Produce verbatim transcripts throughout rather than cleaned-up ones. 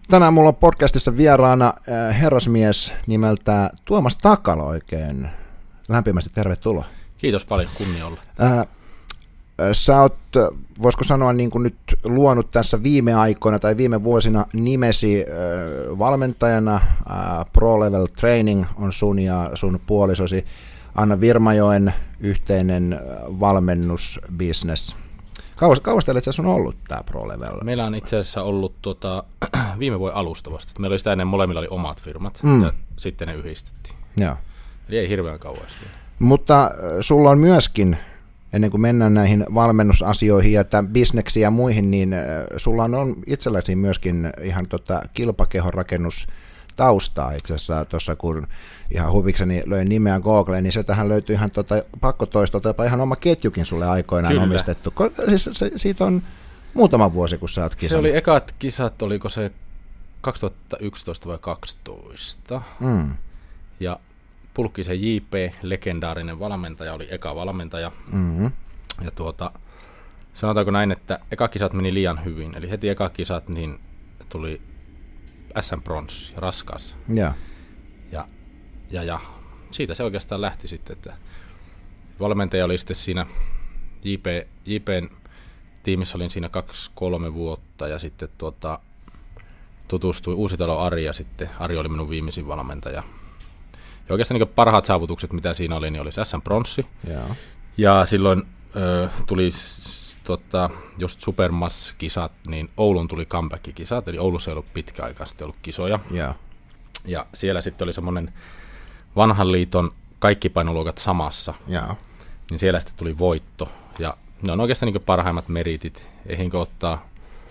Tänään mulla on podcastissa vieraana herrasmies nimeltä Tuomas Takala, oikein lämpimästi tervetuloa. Kiitos paljon, kunnia olla. Äh, sä oot, voisiko sanoa, niin kuin nyt luonut tässä viime aikoina tai viime vuosina nimesi äh, valmentajana. Äh, Pro Level Training on sun ja sun puolisosi Anna Virmajoen yhteinen äh, valmennusbusiness. Kauas, kauas teille itse asiassa on ollut tämä Pro Level? Meillä on itse asiassa ollut tuota, viime vuoden alusta vasta. Meillä oli sitä ennen, molemmilla oli omat firmat mm. ja sitten ne yhdistettiin. Joo. Eli ei hirveän kauas. Mutta sulla on myöskin, ennen kuin mennään näihin valmennusasioihin ja tämän bisneksiin ja muihin, niin sulla on itselläsi myöskin ihan tota kilpakehon rakennustaustaa itse asiassa tuossa, kun ihan huvikseni löin nimeä Googleen, niin se tähän löytyy ihan tota, pakkotoistolta, jopa ihan oma ketjukin sulle aikoinaan Kyllä. omistettu. Siis se, siitä on muutama vuosi, kun sä oot kisannut. Se oli ekat kisat, oliko se kaksituhattayksitoista vai kaksitoista, mm. ja Pulkkisen J P, legendaarinen valmentaja, oli eka valmentaja. Mm-hmm. Ja tuota, sanotaanko näin, että eka kisat meni liian hyvin. Eli heti eka kisat niin tuli S M-bronssi, raskas. Yeah. Ja, ja, ja siitä se oikeastaan lähti sitten, että valmentaja oli sitten siinä J P, J P:n tiimissä, olin siinä kaksi kolme vuotta ja sitten tuota, tutustui Uusitalo Ari ja sitten Ari oli minun viimeisin valmentaja. Ja oikeastaan niin parhaat saavutukset, mitä siinä oli, niin oli S M-bronssi. Yeah. Ja silloin ö, tuli tota, just Supermass-kisat, niin Oulun tuli comeback-kisat, eli Oulussa ei ollut pitkä aikaa sitten ollut kisoja. Yeah. Ja siellä sitten oli semmoinen vanhan liiton kaikki painoluokat samassa, yeah. niin siellä sitten tuli voitto. Ja ne on oikeastaan niin parhaimmat meritit, eihinkö ottaa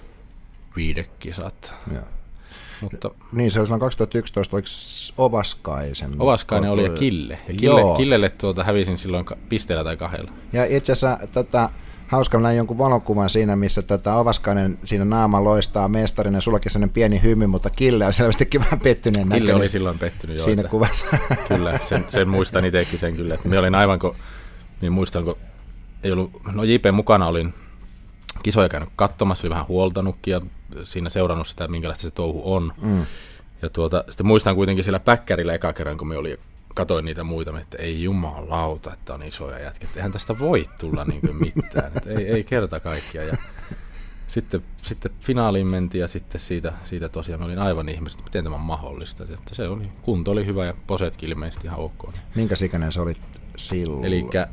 viidekisat. Yeah. Mutta niin, se oli silloin kaksituhattayksitoista, oliko Ovaskaisen? Ovaskainen oli ja Kille. Ja Kille, Killelle tuota hävisin silloin pisteellä tai kahdella. Ja itse asiassa tota, hauska näin jonkun valokuvan siinä, missä tota, Ovaskainen siinä naama loistaa mestarinen, sullakin sellainen pieni hymy, mutta Kille on selvästikin vähän pettyneen näköinen. Kille oli silloin pettynyt jo. Siinä kuvassa. Kyllä, sen, sen muistan itsekin sen kyllä. Että minä olin aivan, kun, niin muistan, kun ei ollut, no J P mukana olin kisoja käynyt katsomassa, oli vähän huoltanutkin ja siinä seurannut sitä, minkälaista se touhu on. Mm. Ja tuota, sitten muistan kuitenkin siellä päkkärillä eka kerran, kun me oli, katoin niitä muita, että ei jumalauta, että on isoja jätkiä. Eihän tästä voi tulla niin kuin mitään, että ei, ei kerta kaikkiaan. Ja sitten, sitten finaaliin mentiin ja sitten siitä, siitä tosiaan mä olin aivan ihmeessä, miten tämä on mahdollista. Että se oli, kunto oli hyvä ja posetkin ilmeisesti ihan ok. Minkäs ikäinen sä olit silloin? Elikkä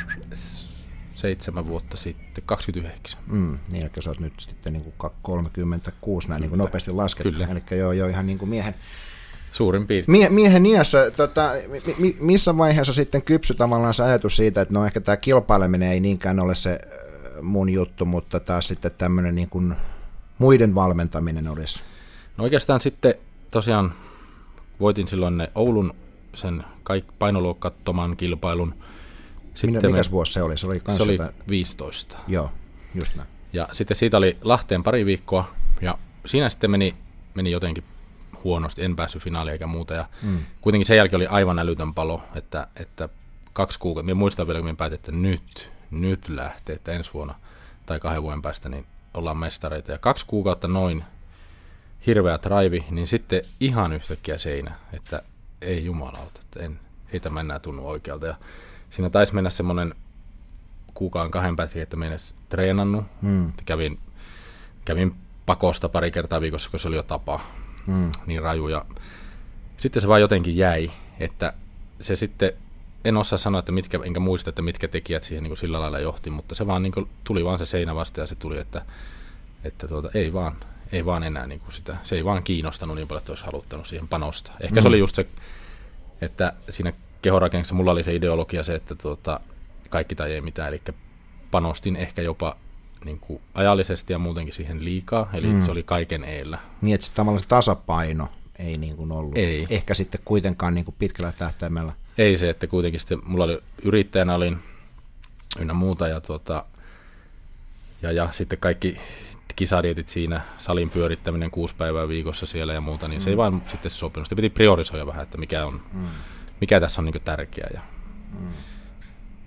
seitsemän vuotta sitten, kaksikymmentäyhdeksän. Mm, niin, että sä oot nyt sitten niin kuin kolmekymmentäkuusi näin niin kuin nopeasti laskettu. Kyllä. Eli joo, joo, ihan niin kuin miehen, suurin piirtein. Mie, miehen iässä, tota, mi, missä vaiheessa sitten kypsy tavallaan se ajatus siitä, että no ehkä tämä kilpaileminen ei niinkään ole se mun juttu, mutta taas sitten tämmöinen niin kuin muiden valmentaminen olisi? No oikeastaan sitten tosiaan voitin silloin ne Oulun sen kaik- painoluokkattoman kilpailun. Minä, mikäs me, vuosi se oli? Se oli, se oli viisitoista. Joo, just näin. Ja sitten siitä oli Lahteen pari viikkoa, ja siinä sitten meni, meni jotenkin huonosti, en päässyt finaaliin eikä muuta, ja mm. kuitenkin sen jälkeen oli aivan älytön palo, että, että kaksi kuukautta, minä muistan vielä, kun minä päätin, että nyt, nyt lähtee, että ensi vuonna tai kahden vuoden päästä niin ollaan mestareita, ja kaksi kuukautta noin hirveä drive, niin sitten ihan yhtäkkiä seinä, että ei jumalauta, että en, ei tämä enää tunnu oikealta, ja siinä taisi mennä semmoinen kuukauden kahden pätkin, että minä edes treenannut. Mm. Kävin, kävin pakosta pari kertaa viikossa, kun se oli jo tapa mm. niin raju. Ja sitten se vaan jotenkin jäi, että se sitten, en osaa sanoa, että mitkä, enkä muista, että mitkä tekijät siihen niin kuin sillä lailla johti, mutta se vaan niin kuin, tuli vaan se seinä vasta ja se tuli, että, että tuota, ei, vaan, ei vaan enää niin kuin sitä, se ei vaan kiinnostanut niin paljon, että olisi haluttanut siihen panosta. Ehkä mm. se oli just se, että siinä kehorakennuksessa mulla oli se ideologia se, että tuota, kaikki tai ei mitään, eli panostin ehkä jopa niin kuin ajallisesti ja muutenkin siihen liikaa, eli mm. se oli kaiken eellä. Niin, että tavallaan se tasapaino ei niin kuin ollut. Ei. Ehkä sitten kuitenkaan niin kuin pitkällä tähtäimellä. Ei se, että kuitenkin sitten mulla oli yrittäjänä olin ynnä muuta ja, tuota, ja, ja sitten kaikki kisadietit siinä, salin pyörittäminen kuusi päivää viikossa siellä ja muuta, niin mm. se ei vaan sitten sopinut. Sitten piti priorisoida vähän, että mikä on mm. mikä tässä on niin kuin tärkeää. Ja, mm.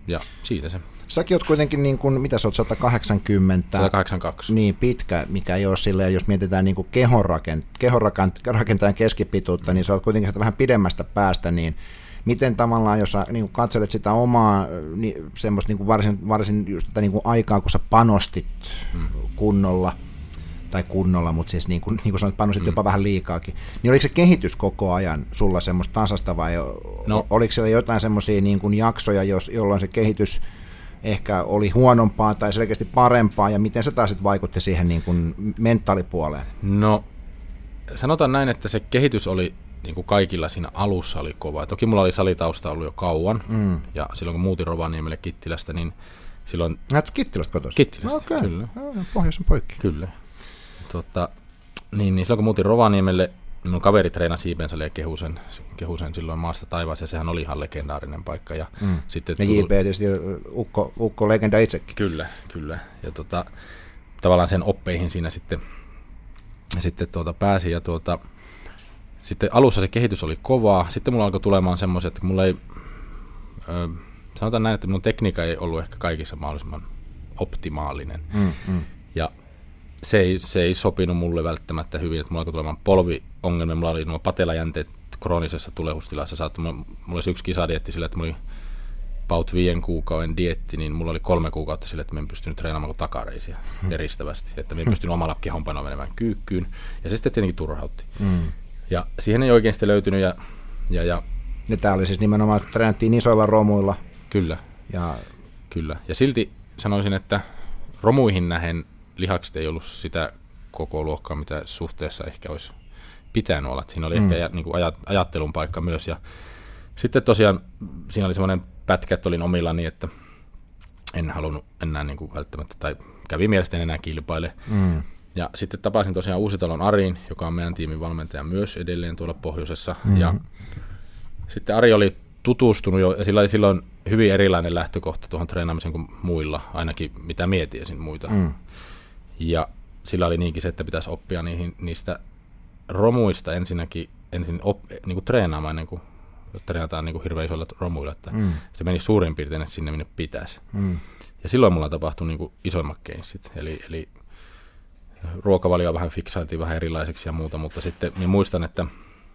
ja siitä se. Säkin oot kuitenkin, niin kuin, mitä sä oot, sata kahdeksankymmentä, sata kahdeksankymmentäkaksi. Niin pitkä, mikä ei ole silleen, jos mietitään niin kuin kehonrakent- kehonrakentajan keskipituutta, niin sä oot kuitenkin sitä vähän pidemmästä päästä, niin miten tavallaan, jos sä niin kuin katselet sitä omaa niin, semmoista niin kuin varsin, varsin just tätä niin kuin aikaa, kun sä panostit hmm. kunnolla, tai kunnolla, mutta siis niin kuin, niin kuin sanoit, panostit hmm. jopa vähän liikaakin, niin oliko se kehitys koko ajan sulla semmoista tasasta, vai no. oliko siellä jotain semmoisia niin kuin jaksoja, jos, jolloin se kehitys ehkä oli huonompaa tai selkeästi parempaa, ja miten se taas sitten vaikutti siihen niin kuin mentaalipuoleen? No, sanotaan näin, että se kehitys oli niin kuin kaikilla siinä alussa oli kova. Toki mulla oli salitausta ollut jo kauan, mm. ja silloin kun muutin Rovaniemelle Kittilästä, niin silloin... Näet Kittilästä kotoisin? Kittilästä, okay. kyllä. No, pohjoisen poikki. Kyllä. Tota, niin, niin silloin kun muutin Rovaniemelle, niin mun kaveri treenasi Siipensälle ja Kehusen, Kehusen silloin maasta taivaassa, ja sehän oli ihan legendaarinen paikka. Ja, mm. sitten ja J P tietysti ukko, ukko legenda itsekin. Kyllä, kyllä. Ja tota, tavallaan sen oppeihin siinä sitten, sitten tuota pääsi, ja tuota... Sitten alussa se kehitys oli kovaa, sitten mulla alkoi tulemaan semmoiset, että mulla ei, ö, sanotaan näin, että minun tekniikka ei ollut ehkä kaikissa mahdollisimman optimaalinen. Mm, mm. Ja se ei, se ei sopinut mulle välttämättä hyvin, että mulla alkoi tulemaan polviongelmia, mulla oli nuo patelajänteet kroonisessa tulehustilassa, saattoi, mulla, mulla oli yksi kisadietti sillä, että mulla oli about viiden kuukauden dietti, niin mulla oli kolme kuukautta sille, että mä en pystynyt treenaamaan kuin takareisia mm. eristävästi, että mä en pystynyt omalla kehonpainoa menemään kyykkyyn, ja se sitten tietenkin turhautti. Mm. Ja siihen ei oikein sitten löytynyt. Ja, ja, ja, ja tämä oli siis nimenomaan, että treenattiin isoilla romuilla. Kyllä. Ja, kyllä. Ja silti sanoisin, että romuihin nähen lihakset ei ollut sitä koko luokkaa, mitä suhteessa ehkä olisi pitänyt olla. Siinä oli mm. ehkä niin kuin ajattelun paikka myös. Ja sitten tosiaan siinä oli semmoinen pätkä, että olin omillani, että en halunnut enää niin kuin välttämättä, tai kävi mielestäni enää kilpaile. Mm. Ja sitten tapasin tosiaan Uusitalon Arin, joka on meidän tiimin valmentaja myös edelleen tuolla pohjoisessa. Mm-hmm. Ja sitten Ari oli tutustunut jo, ja sillä oli silloin hyvin erilainen lähtökohta tuohon treenaamiseen kuin muilla, ainakin mitä mietin muita. Mm. Ja sillä oli niinkin se, että pitäisi oppia niihin, niistä romuista ensinnäkin ensin op, niin kuin treenaamaan ennen kuin treenataan niin kuin hirveän isoilla romuilla, että mm. se meni suurin piirtein sinne, minne pitäisi. Mm. Ja silloin mulla tapahtui niin kuin isoimmat keinsit, eli, eli ruokavalio vähän fiksailtiin vähän erilaiseksi ja muuta, mutta sitten minä muistan, että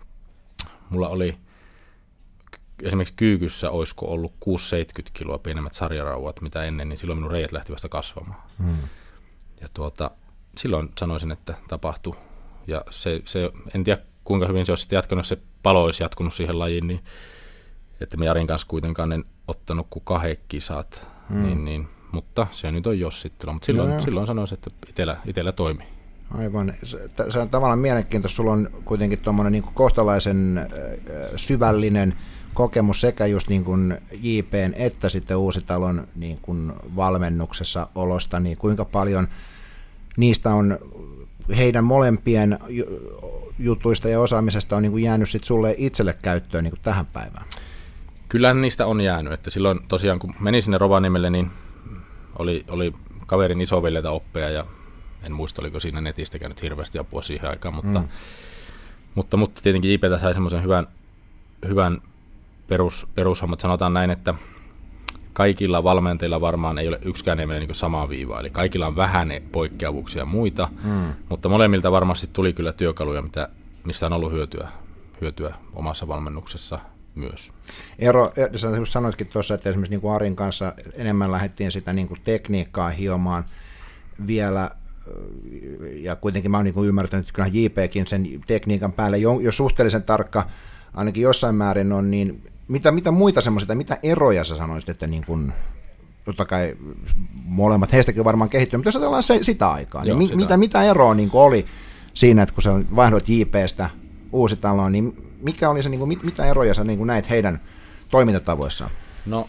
mulla oli esimerkiksi kyykyssä olisiko ollut kuusi seitsemänkymmentä kiloa pienemmät sarjarauvat mitä ennen, niin silloin minun reijät lähti vasta kasvamaan. Hmm. Ja tuota, silloin sanoisin, että tapahtui. Ja se, se, en tiedä kuinka hyvin se olisi sitten jatkanut, jos se palo olisi jatkunut siihen lajiin, niin että me Jarin kanssa kuitenkaan en ottanut kuin kahden kisat, hmm. niin, niin mutta se nyt on jos sitten. Mutta silloin, no, silloin sanoisin, että itsellä, itsellä toimii. Aivan. Se, se on tavallaan mielenkiintoista. Sulla on kuitenkin tuommoinen niin kuin kohtalaisen äh, syvällinen kokemus sekä just niin kuin J P:n että sitten Uusitalon niin kuin valmennuksessa olosta. Niin kuinka paljon niistä on heidän molempien jutuista ja osaamisesta on niin kuin jäänyt sit sulle itselle käyttöön niin kuin tähän päivään? Kyllä niistä on jäänyt. Että silloin tosiaan kun menin sinne Rovaniemelle, niin Oli, oli kaverin isoveljetä oppeja ja en muista, oliko siinä netistä käynyt hirveästi apua siihen aikaan, mutta, mm. mutta, mutta tietenkin J P:tä sai semmoisen hyvän, hyvän perus, perushommat. Sanotaan näin, että kaikilla valmentajilla varmaan ei ole yksikään ei mene niin samaa viivaa, eli kaikilla on vähän poikkeavuuksia ja muita, mm. mutta molemmilta varmasti tuli kyllä työkaluja, mitä, mistä on ollut hyötyä, hyötyä omassa valmennuksessa myös. Eero, sä sanoitkin tuossa, että esimerkiksi niin kuin Arin kanssa enemmän lähdettiin sitä niin kuin tekniikkaa hiomaan vielä, ja kuitenkin mä oon niin kuin ymmärtänyt, että kyllähän J P:kin sen tekniikan päälle jo, jo suhteellisen tarkka, ainakin jossain määrin on, niin mitä, mitä muita semmoisia, mitä eroja sä sanoisit, että niin kuin, totta kai molemmat heistäkin on varmaan kehittynyt, mutta jos ajatellaan se, sitä aikaa, Joo, niin sitä. Mitä, mitä eroa niin kuin oli siinä, että kun sä vaihdot J P:stä Uusitaloon, niin mikä oli se, niin kuin, mit, mitä eroja sä niin kuin näit heidän toimintatavoissaan? No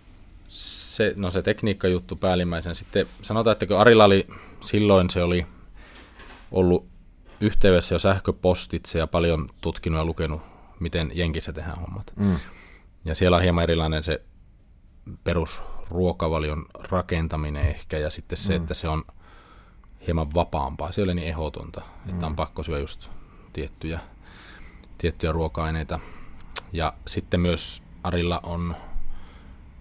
se, no se tekniikkajuttu päällimmäisen. Sitten sanotaan, että kun Arilla oli, silloin se oli ollut yhteydessä jo sähköpostitse ja paljon tutkinut ja lukenut, miten Jenkissä tehdään hommat. Mm. Ja siellä on hieman erilainen se perusruokavalion rakentaminen ehkä, ja sitten se, mm. että se on hieman vapaampaa. Se ei ole niin ehdotonta, mm. että on pakko syödä just tiettyjä, tiettyjä ruoka-aineita. Ja sitten myös Arilla on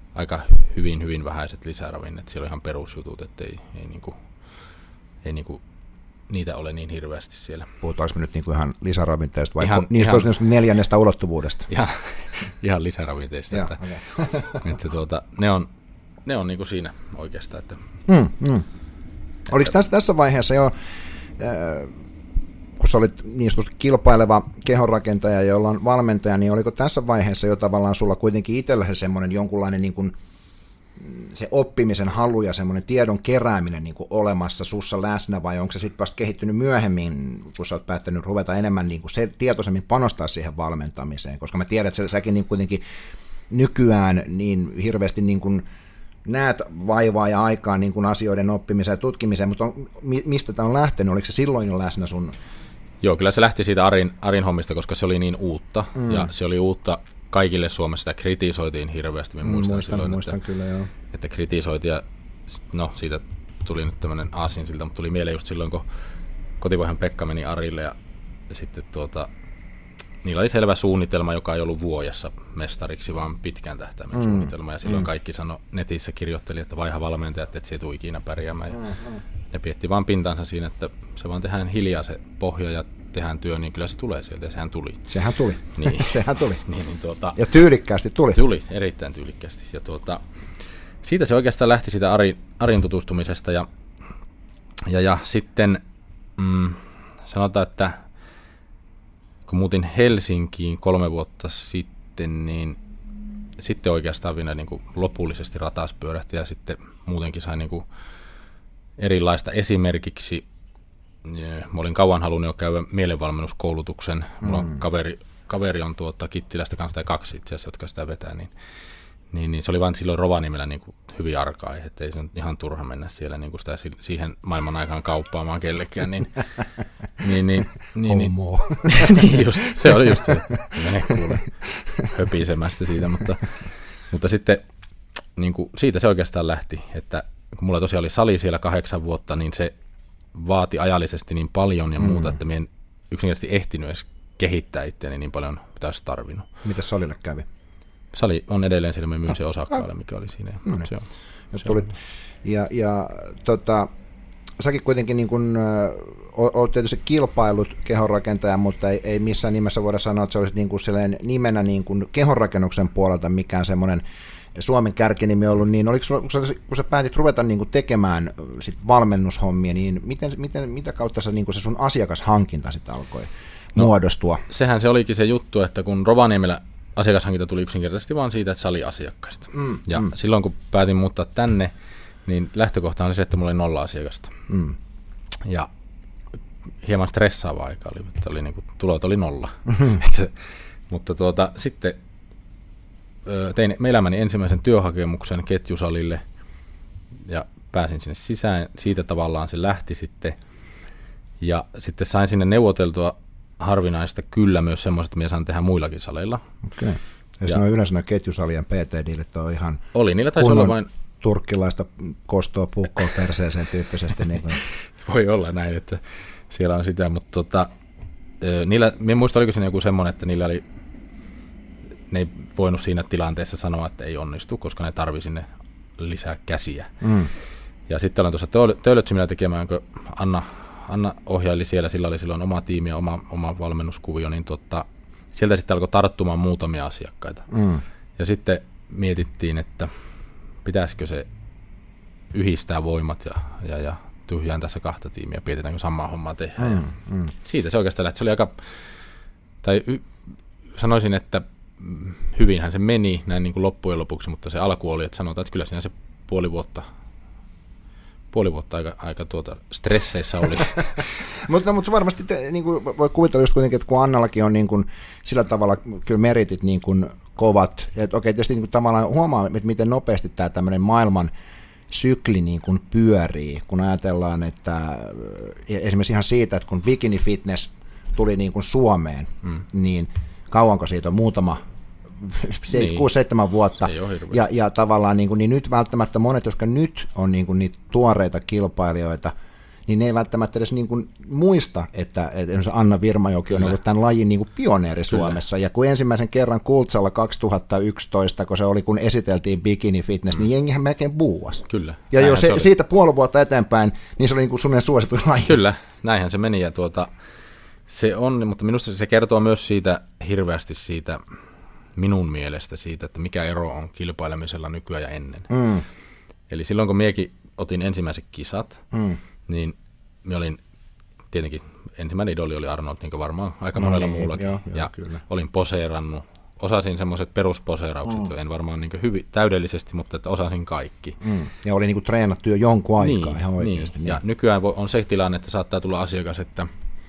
aika hyvin, hyvin vähäiset lisäravinnet. Siellä on ihan perusjutut, että ei, ei, niinku, ei niinku, niitä ole niin hirveästi siellä. Puhutaanko me nyt niinku ihan lisäravinteista vai ihan, niistä ihan, olisi neljännestä ulottuvuudesta? Ihan, ihan lisäravinteista. Ja, että, okay. että tuota, ne on, ne on niinku siinä oikeastaan. Että, mm, mm. Oliko tässä, tässä vaiheessa jo, äh, kun sä olit niin sanotusti kilpaileva kehonrakentaja, jolla on valmentaja, niin oliko tässä vaiheessa jo tavallaan sulla kuitenkin itsellä se semmoinen jonkunlainen niin kuin se oppimisen halu ja semmoinen tiedon kerääminen niin kuin olemassa sussa läsnä, vai onko se sitten vasta kehittynyt myöhemmin, kun sä oot päättänyt ruveta enemmän niin kuin se, tietoisemmin panostaa siihen valmentamiseen, koska mä tiedän, että säkin niin kuitenkin nykyään niin hirveästi niin kuin näet vaivaa ja aikaa niin kuin asioiden oppimiseen ja tutkimiseen, mutta on, mistä tämä on lähtenyt? Oliko se silloin jo läsnä sun? Joo, kyllä se lähti siitä Arin, Arin hommista, koska se oli niin uutta, mm. ja se oli uutta kaikille Suomessa, sitä kritisoitiin hirveästi, mä muistan, muistan silloin, muistan että, kyllä, joo. että kritisoitiin, ja no siitä tuli nyt tämmöinen aasinsilta, mutta tuli mieleen just silloin, kun Kotipohjan Pekka meni Arille, ja sitten tuota, niillä oli selvä suunnitelma, joka ei ollut vuodessa mestariksi, vaan pitkän tähtäimen mm. suunnitelma, ja silloin mm. kaikki sanoi, netissä kirjoitteli, että vaiha valmentajat, että se ei tule ikinä pärjäämään, ja mm. ne pietti vaan pintansa siinä, että se vaan tehdään hiljaa se pohja, ja tehdään työ, niin kyllä se tulee sieltä, ja sehän tuli. Sehän tuli. Niin. sehän tuli. niin, niin, tuota, ja tyylikkäästi tuli. Tuli, erittäin tyylikkäästi. Ja tuota, siitä se oikeastaan lähti sitä Arin, Arin tutustumisesta, ja, ja, ja sitten mm, sanotaan, että kun muutin Helsinkiin kolme vuotta sitten, niin sitten oikeastaan vielä niin kuin lopullisesti ratas pyörähti, ja sitten muutenkin sain niin kuin erilaista esimerkiksi. Mä olin kauan halunnut jo käydä mielenvalmennuskoulutuksen. Mulla mm. on kaveri, kaveri on tuota Kittilästä kanssa, tai kaksi itse asiassa, jotka sitä vetää, niin, niin, niin se oli vain silloin Rovaniemellä niin kuin hyvin arka aihe, että ei se ihan turha mennä siellä niin kuin sitä siihen maailman aikaan kauppaamaan kellekään. Niin, niin, niin, niin, niin, niin just, se oli just se, mene kuule höpisemästä siitä, mutta, mutta sitten niin kuin siitä se oikeastaan lähti, että kun mulla tosiaan oli sali siellä kahdeksan vuotta, niin se vaati ajallisesti niin paljon ja muuta, mm. että minä en yksinkertaisesti ehtinyt edes kehittää itseäni niin paljon, mitä olisi tarvinnut. Mitä salille kävi? Sali on edelleen siellä, minä myyn sen osakkaille, mikä oli siinä. No niin. Se on, ja, se tulit, on. ja, ja tota, säkin kuitenkin niin kuin, olet tietysti kilpailut kehonrakentaja, mutta ei, ei missään nimessä voida sanoa, että se olisi niin kuin nimenä niin kuin kehonrakennuksen puolelta mikään semmoinen Suomen kärkinimi ollut, niin oliko sulla, kun sä päätit ruveta niin kuin tekemään sit valmennushommia, niin miten, miten, mitä kautta se, niin kuin se sun asiakashankinta sitten alkoi no, muodostua? Sehän se olikin se juttu, että kun Rovaniemellä asiakashankinta tuli yksinkertaisesti vaan siitä, että sali asiakkaista. Mm, ja mm. silloin kun päätin muuttaa tänne, niin lähtökohta oli se, että mulla oli nolla asiakasta. Mm. Ja hieman stressaava aika oli, että oli niin kuin, tulot oli nolla. Mm-hmm. Mutta tuota, sitten tein elämäni ensimmäisen työhakemuksen ketjusalille ja pääsin sinne sisään. Siitä tavallaan se lähti sitten. Ja sitten sain sinne neuvoteltua harvinaista kyllä myös semmoiset, että minä saan tehdä muillakin saleilla. Okei. Ja se on yleensä nämä ketjusalien P T, niille on ihan oli, niillä taisi olla vain turkkilaista kostoa puukkoa perseeseen tyyppisesti. Niin kuin. Voi olla näin, että siellä on sitä, mutta tota, niillä, minä muistan, oliko siinä joku semmoinen, että niillä oli ne ei voinut siinä tilanteessa sanoa, että ei onnistu, koska ne tarvii sinne lisää käsiä. Mm. Ja sitten olen tuossa Töölötsimillä tekemään, kun Anna, Anna ohjaili siellä, sillä oli silloin oma tiimi ja oma, oma valmennuskuvio, niin tota, sieltä sitten alkoi tarttumaan muutamia asiakkaita. Mm. Ja sitten mietittiin, että pitäisikö se yhdistää voimat ja, ja, ja tyhjään tässä kahta tiimiä ja pietitäänkö samaa hommaa tehdä. Mm. Mm. Siitä se oikeastaan lähti. Se oli aika, tai y, sanoisin, että hyvinhän se meni näin niin kuin loppujen lopuksi, mutta se alku oli, että sanotaan, että kyllä siinä se puoli vuotta, puoli vuotta aika, aika tuota stresseissä oli. mutta, mutta varmasti te, niin kuin voi kuvitella just kuitenkin, että kun Annallakin on niin kuin sillä tavalla kyllä meritit niin kuin kovat, että okei, tietysti niin kuin tavallaan huomaa, että miten nopeasti tämä tämmöinen maailman sykli niin kuin pyörii, kun ajatellaan, että esimerkiksi ihan siitä, että kun bikini fitness tuli niin kuin Suomeen, mm. niin kauanko siitä on muutama, niin. kuusi seitsemän vuotta, ja, ja tavallaan niin, kuin, niin nyt välttämättä monet, jotka nyt on niin kuin niitä tuoreita kilpailijoita, niin ne ei välttämättä edes niin kuin muista, että, että Anna Virmajoki on ollut tämän lajin niin kuin pioneeri Suomessa, Kyllä. ja kun ensimmäisen kerran Kultsalla kaksituhattayksitoista, kun se oli, kun esiteltiin Bikini Fitness, mm. niin jengihän melkein buuasi. Kyllä. Ja jo se, siitä puoli vuotta eteenpäin, niin se oli niin kuin suunnilleen suosituin laji. Kyllä, näinhän se meni, ja tuota, se on, mutta minusta se kertoo myös siitä, hirveästi siitä, minun mielestä siitä, että mikä ero on kilpailemisella nykyään ja ennen. Mm. Eli silloin, kun miekin otin ensimmäiset kisat, mm. niin minä olin tietenkin, ensimmäinen idoli oli Arnold, niin kuin varmaan aika no monella niin, muullakin, joo, joo, ja kyllä. olin poseerannut. Osasin semmoiset perusposeeraukset, mm. en varmaan niin hyvin täydellisesti, mutta että osasin kaikki. Mm. Ja oli niin kuin treenattu jo jonkun aikaa niin, ihan oikeasti. Niin. Niin. Ja nykyään on se tilanne, että saattaa tulla asiakas, että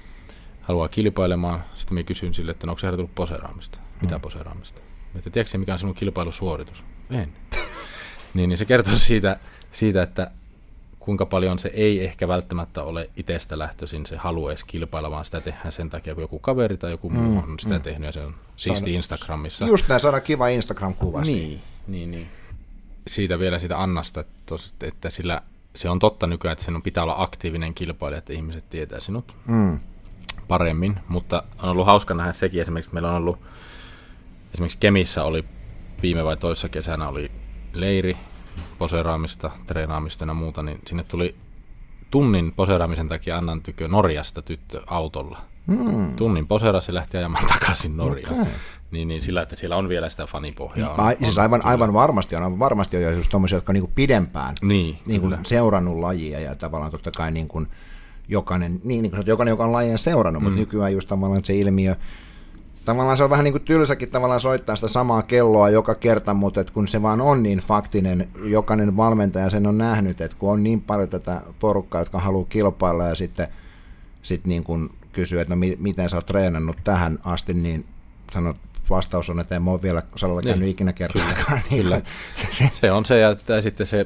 haluaa kilpailemaan, sitten minä kysyn sille, että no, onko se tullut poseeraamista? Mitä mm. poseeraamista? Että tiedätkö mikä on sinun kilpailusuoritus? En. niin, niin se kertoo siitä, siitä, että kuinka paljon se ei ehkä välttämättä ole itsestä lähtöisin se halu edes kilpailla, vaan sitä tehdään sen takia, kun joku kaveri tai joku muu on sitä mm. tehnyt ja se on siisti Instagramissa. Just näin, saada kiva Instagram-kuva. Niin, niin, niin. Siitä vielä siitä Annasta, että, että sillä, se on totta nykyään, että sen pitää olla aktiivinen kilpailija, että ihmiset tietää sinut mm. paremmin, mutta on ollut hauska nähdä sekin esimerkiksi, että meillä on ollut esimerkiksi Kemissä oli viime vai toissa kesänä oli leiri, poseeraamista, treenaamista ja muuta, niin sinne tuli tunnin poseeraamisen takia Annan tykö Norjasta tyttö autolla. Mm. Tunnin poseerasi ja lähti ajamaan takaisin Norjaan. Okay. Niin, niin sillä, että siellä on vielä sitä fanipohjaa. On, siis on, aivan, aivan varmasti on, aivan varmasti on just tommosia, jotka on niinku pidempään niin, niinku seurannut lajia ja tavallaan totta kai niinku jokainen, niin, niin kuin jokainen, joka on lajien seurannut, mm. mutta nykyään just tavallaan se ilmiö, tavallaan se on vähän niin kuin tylsäkin tavallaan soittaa sitä samaa kelloa joka kerta, mutta että kun se vaan on niin faktinen, jokainen valmentaja sen on nähnyt, että kun on niin paljon tätä porukkaa, jotka haluaa kilpailla ja sitten sit niin kuin kysyy, että no mi- miten sä oot treenannut tähän asti, niin sanot, vastaus on, että en mä ole vielä salalla käynyt niin. ikinä kertaakaan. Kyllä. se, se. se on se, ja sitten se,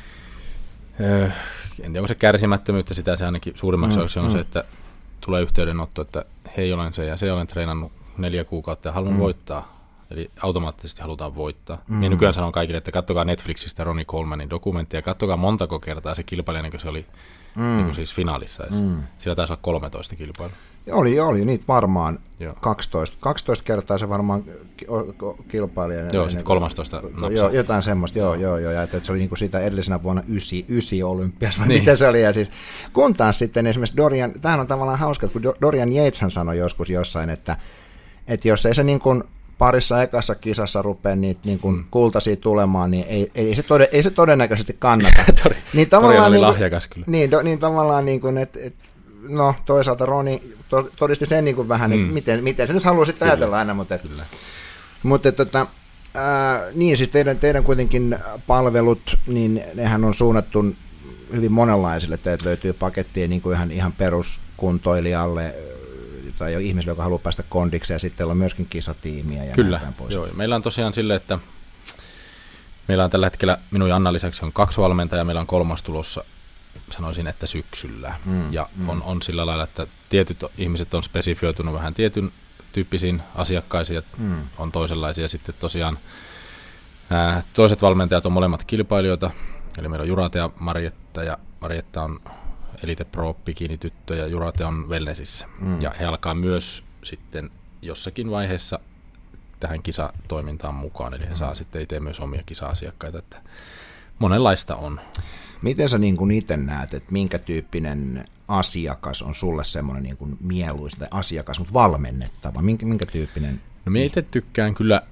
öö, en tiedä onko se kärsimättömyyttä, sitä se ainakin suurimmaksi mm, on mm. se, että tulee yhteydenotto, että hei olen se ja se olen treenannut neljä kuukautta ja haluan mm. voittaa. Eli automaattisesti halutaan voittaa. Mm. Minä nykyään sanon kaikille, että katsokaa Netflixistä Ronnie Colemanin dokumenttia ja katsokaa montako kertaa se kilpailija, niin kuin se oli mm. niin kuin siis finaalissa. Mm. Sillä taisi olla kolmetoista kilpailua. Oli, oli niitä varmaan kaksitoista. kaksitoista kertaa se varmaan kilpailija. Joo, sitten kolmastoista napsahti. Jotain semmoista, joo, joo, joo. Ja että se oli niin kuin sitä edellisenä vuonna ysi olympiassa, vai niin. Mitä se oli. Ja siis, kun taas sitten esimerkiksi Dorian, tämähän on tavallaan hauska, kun Dorian Yateshan sanoi joskus jossain, että, että jos ei se niin kuin parissa ekassa kisassa rupea niitä niin kuin mm. kultaisia tulemaan, niin ei, ei, se, tode, ei se todennäköisesti kannata. Tori, niin Dorian oli niin, lahjakas kyllä. Niin, do, niin tavallaan niin kuin, että et, no toisaalta Roni todisti sen niin kuin vähän, mm. että miten, miten se nyt haluaa sitten ajatella aina, mutta, Kyllä. mutta tota, ää, niin siis teidän, teidän kuitenkin palvelut, niin nehän on suunnattu hyvin monenlaisille, teiltä löytyy pakettia niin kuin ihan, ihan peruskuntoilijalle tai ihmisille, joka haluaa päästä kondikseen, ja sitten on myöskin kisatiimiä ja Kyllä, näin pois. Joo, meillä on tosiaan sille, että meillä on tällä hetkellä minun ja Anna lisäksi on kaksi valmentajaa, meillä on kolmas tulossa, sanoisin, että syksyllä. Mm, ja mm. On, on sillä lailla, että tietyt ihmiset on spesifioitunut vähän tietyn tyyppisiin asiakkaisiin, ja mm. on toisenlaisia. Sitten tosiaan ää, toiset valmentajat on molemmat kilpailijoita, eli meillä on Jurate ja Marietta, ja Marietta on Elite Pro bikini-tyttö, ja Jurate on wellnessissä. Mm. Ja he alkaa myös sitten jossakin vaiheessa tähän kisatoimintaan mukaan, eli he mm. saa sitten itse myös omia kisa-asiakkaita, että monenlaista on. Miten sä niin kuin itse näet, että minkä tyyppinen asiakas on sulle semmoinen niin kuin mieluista asiakas, mutta valmennettava? Minkä, minkä tyyppinen? No minä itse tykkään kyllä,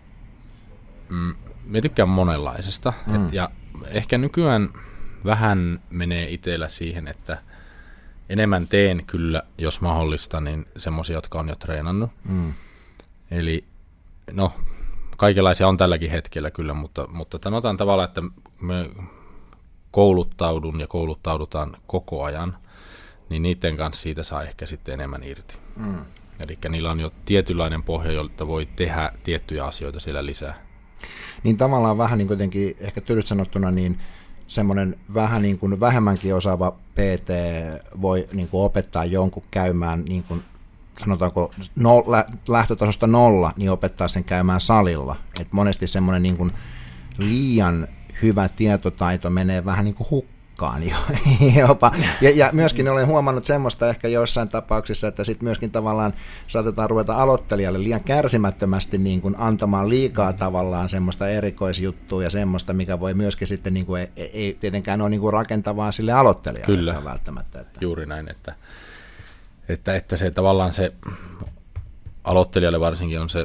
mm, minä tykkään monenlaisesta. Mm. Et, ja ehkä nykyään vähän menee itsellä siihen, että enemmän teen kyllä, jos mahdollista, niin semmoisia, jotka on jo treenannut. Mm. Eli no, kaikenlaisia on tälläkin hetkellä kyllä, mutta, mutta sanotaan tavallaan, että me kouluttaudun ja kouluttaudutaan koko ajan, niin niiden kanssa siitä saa ehkä sitten enemmän irti. Mm. Eli niillä on jo tietynlainen pohja, jolta voi tehdä tiettyjä asioita siellä lisää. Niin tavallaan vähän niin kuitenkin, ehkä tylyt sanottuna, niin semmoinen vähän niin kuin vähemmänkin osaava P T voi niin kuin opettaa jonkun käymään, niin kuin, sanotaanko no, lähtötasosta nolla, niin opettaa sen käymään salilla. Et monesti semmoinen niin kuin liian hyvä tietotaito menee vähän niin kuin hukkaan. liikaan jo, jopa. Ja, ja myöskin olen huomannut semmoista ehkä joissain tapauksissa, että sitten myöskin tavallaan saatetaan ruveta aloittelijalle liian kärsimättömästi niin kuin antamaan liikaa tavallaan semmoista erikoisjuttua ja semmoista, mikä voi myöskin sitten niin kuin, ei, ei tietenkään ole niin kuin rakentavaa sille aloittelijalle. Kyllä, välttämättä. Että. Juuri näin, että, että, että se tavallaan se aloittelijalle varsinkin on se,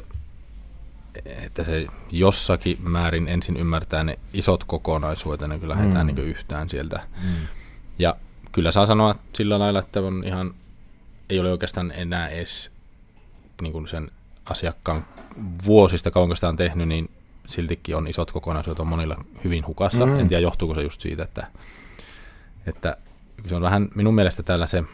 että se jossakin määrin ensin ymmärtää ne isot kokonaisuudet, ennen kuin lähdetään mm. niin yhtään sieltä. Mm. Ja kyllä saa sanoa sillä lailla, että on ihan, ei ole oikeastaan enää edes niin kuin sen asiakkaan vuosista, kauanko sitä on tehnyt, niin siltikin on isot kokonaisuudet on monilla hyvin hukassa. Mm. En tiedä, johtuuko se just siitä, että, että se on vähän, minun mielestä täällä se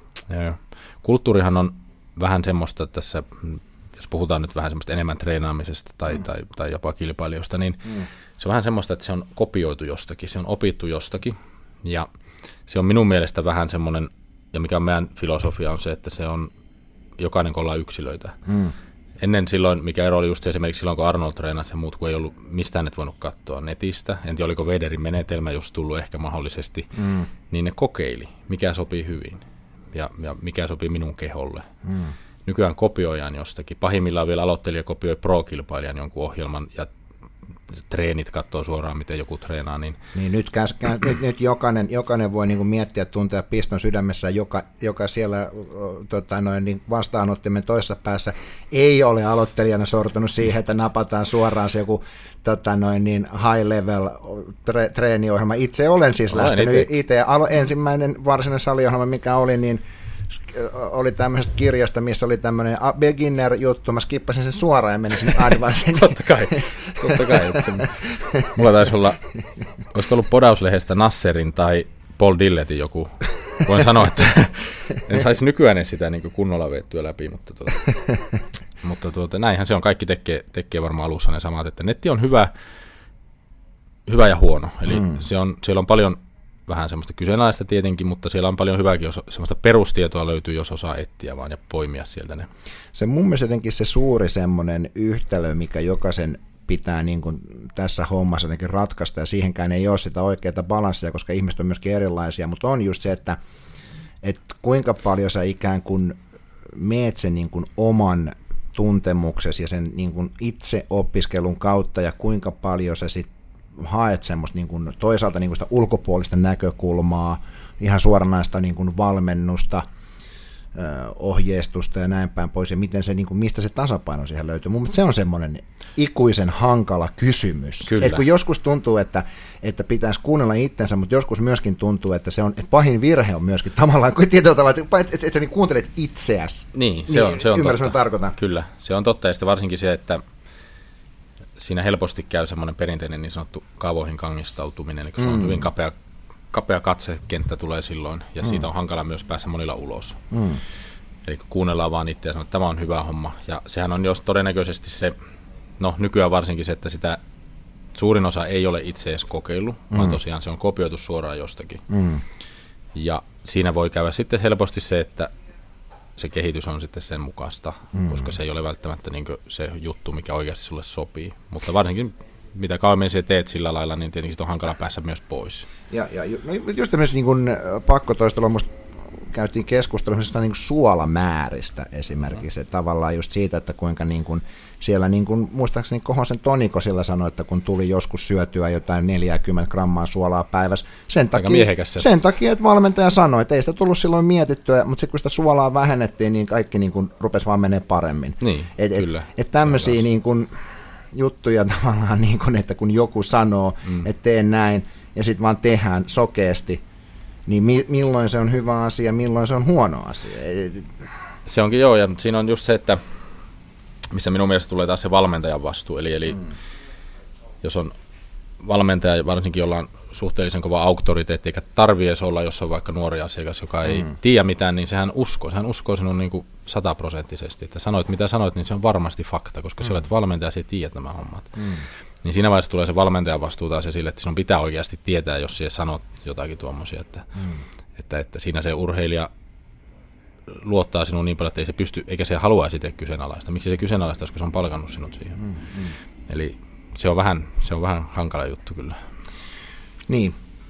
kulttuurihan on vähän semmoista tässä, jos puhutaan nyt vähän semmoista enemmän treenaamisesta tai, mm. tai, tai jopa kilpailijoista, niin mm. se on vähän semmoista, että se on kopioitu jostakin, se on opittu jostakin, ja se on minun mielestä vähän semmoinen, ja mikä on meidän filosofia on se, että se on jokainen, kun ollaan yksilöitä. Mm. Ennen silloin, mikä ero oli just esimerkiksi silloin, kun Arnold treenasi ja muut, kun ei ollut mistään et voinut katsoa netistä, en tiedä, oliko Vederin menetelmä just tullut ehkä mahdollisesti, mm. niin ne kokeili, mikä sopii hyvin ja, ja mikä sopii minun keholle. Mm. Nykyään kopioidaan jostakin. Pahimmillaan vielä aloittelija kopioi pro-kilpailijan jonkun ohjelman ja treenit katsoo suoraan, miten joku treenaa. Niin, niin nyt, käskään, nyt, nyt jokainen, jokainen voi niinku miettiä, tuntea piston sydämessä, joka, joka siellä tota, noin, niin vastaanottimen toisessa päässä ei ole aloittelijana sortunut siihen, että napataan suoraan se joku tota, noin, niin high level tre, treeniohjelma. Itse olen siis olen lähtenyt itse. Alo, ensimmäinen varsinainen saliohjelma, mikä oli, niin oli tämmöisestä kirjasta, missä oli tämmöinen beginner-juttu, mä skippasin sen suoraan ja menin sinne advanceen. Totta kai, totta kai. Se, mulla taisi olla, olisiko ollut Podauslehdestä Nasserin tai Paul Dilletin joku, voin sanoa, että en saisi nykyään sitä niin kunnolla veettyä läpi, mutta, tuota, mutta tuota, näinhän se on, kaikki tekee, tekee varmaan alussa ne samat, että netti on hyvä, hyvä ja huono, eli mm. se on, siellä on paljon vähän semmoista kyseenalaista tietenkin, mutta siellä on paljon hyvääkin, jos semmoista perustietoa löytyy, jos osaa etsiä vaan ja poimia sieltä ne. Se mun mielestä jotenkin se suuri semmoinen yhtälö, mikä jokaisen pitää niin kuin tässä hommassa jotenkin ratkaista, ja siihenkään ei ole sitä oikeaa balanssia, koska ihmiset on myöskin erilaisia, mutta on just se, että, että kuinka paljon sä ikään kuin meet sen niin kuin oman tuntemuksesi ja sen niin kuin itse opiskelun kautta, ja kuinka paljon sä sitten haet semmoista niin kuin toisaalta niin kuin sitä ulkopuolista näkökulmaa, ihan suoranaista niin kuin valmennusta, ohjeistusta ja näin päin pois, ja miten se, niin kuin, mistä se tasapaino siihen löytyy. Mun mielestä se on semmoinen ikuisen hankala kysymys. Et kun joskus tuntuu, että, että pitäisi kuunnella itsensä, mutta joskus myöskin tuntuu, että se on, että pahin virhe on myöskin tavallaan, kun tietyllä tavalla, että, että, että sä niin kuuntelet itseäsi. Niin, se on, se on ymmärrys, totta. Tarkoitan. Kyllä, se on totta, ja sitten varsinkin se, että siinä helposti käy semmoinen perinteinen niin sanottu kaavoihin kangistautuminen, eli kun mm. se on hyvin kapea, kapea katsekenttä tulee silloin, ja mm. siitä on hankala myös päästä monilla ulos. Mm. Eli kun kuunnellaan vaan itse ja sanoo, että tämä on hyvä homma, ja sehän on jos todennäköisesti se, no nykyään varsinkin se, että sitä suurin osa ei ole itse edes kokeillut, mm. vaan tosiaan se on kopioitu suoraan jostakin. Mm. Ja siinä voi käydä sitten helposti se, että se kehitys on sitten sen mukaista, mm. koska se ei ole välttämättä niin kuin se juttu, mikä oikeasti sulle sopii. Mutta varsinkin mitä kauemmin sä teet sillä lailla, niin tietenkin on hankala päästä myös pois. Ja, ja no just tämmöisessä niin kuin pakkotoistelua musta käytiin keskustelua niin kuin suolamääristä esimerkiksi, no. Tavallaan just siitä, että kuinka niin kuin siellä, niin kuin, muistaakseni Kohosen Toniko sillä sanoi, että kun tuli joskus syötyä jotain neljäkymmentä grammaa suolaa päivässä, sen takia, sen takia, että valmentaja sanoi, että ei sitä tullut silloin mietittyä, mutta sitten kun sitä suolaa vähennettiin, niin kaikki niin kuin rupesi vaan menee paremmin. Niin, et, kyllä. Et, et tämmöisiä niin kuin juttuja tavallaan, niin kuin, että kun joku sanoo, mm. että tee näin, ja sitten vaan tehdään sokeasti, niin mi- milloin se on hyvä asia, milloin se on huono asia. Se onkin joo, ja siinä on just se, että missä minun mielestä tulee taas se valmentajan vastuu, eli, eli mm. jos on valmentaja, varsinkin jolla on suhteellisen kova auktoriteetti, eikä tarvitse edes olla, jos on vaikka nuori asiakas, joka ei mm. tiedä mitään, niin sehän uskoo, sehän uskoo sinun niin kuin sataprosenttisesti, että sanoit mitä sanoit, niin se on varmasti fakta, koska mm. sä olet valmentaja, sä tiedät nämä hommat. Mm. Niin siinä vaiheessa tulee se valmentajan vastuu taas esille, että sinun pitää oikeasti tietää, jos sinä sanot jotakin tuommoisia, että, mm. että, että siinä se urheilija luottaa sinun niin paljon, että ei se pysty, eikä se haluaisi tehdä kyseenalaista. Miksi se kyseenalaista, koska se on palkannut sinut siihen. Mm, mm. Eli se on, vähän, se on vähän hankala juttu kyllä. Niin,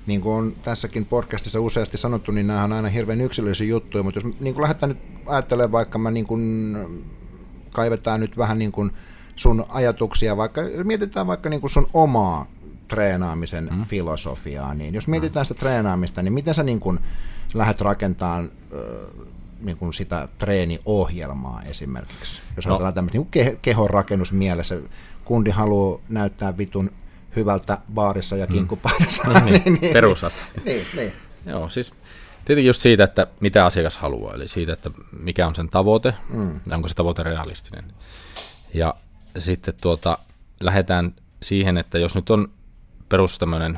niin kuin on tässäkin podcastissa useasti sanottu, niin nämä on aina hirveän yksilöllisiä juttuja, mutta jos niin kuin lähdetään nyt ajattelemaan, vaikka mä niin kuin kaivetaan nyt vähän niin kuin sun ajatuksia, vaikka mietitään vaikka niin kuin sun omaa treenaamisen mm. filosofiaa, niin jos mietitään sitä treenaamista, niin miten sä niin kuin lähdet rakentamaan niin kuin sitä treeniohjelmaa esimerkiksi? Jos no. ajatellaan tämmöistä niin kehonrakennus mielessä, kundi haluaa näyttää vitun hyvältä baarissa ja kinkkupaidassa. Mm. niin, niin, perusasia. Niin, niin. Joo, siis tietenkin just siitä, että mitä asiakas haluaa, eli siitä, että mikä on sen tavoite, mm. ja onko se tavoite realistinen. Ja sitten tuota, lähdetään siihen, että jos nyt on perus tämmöinen,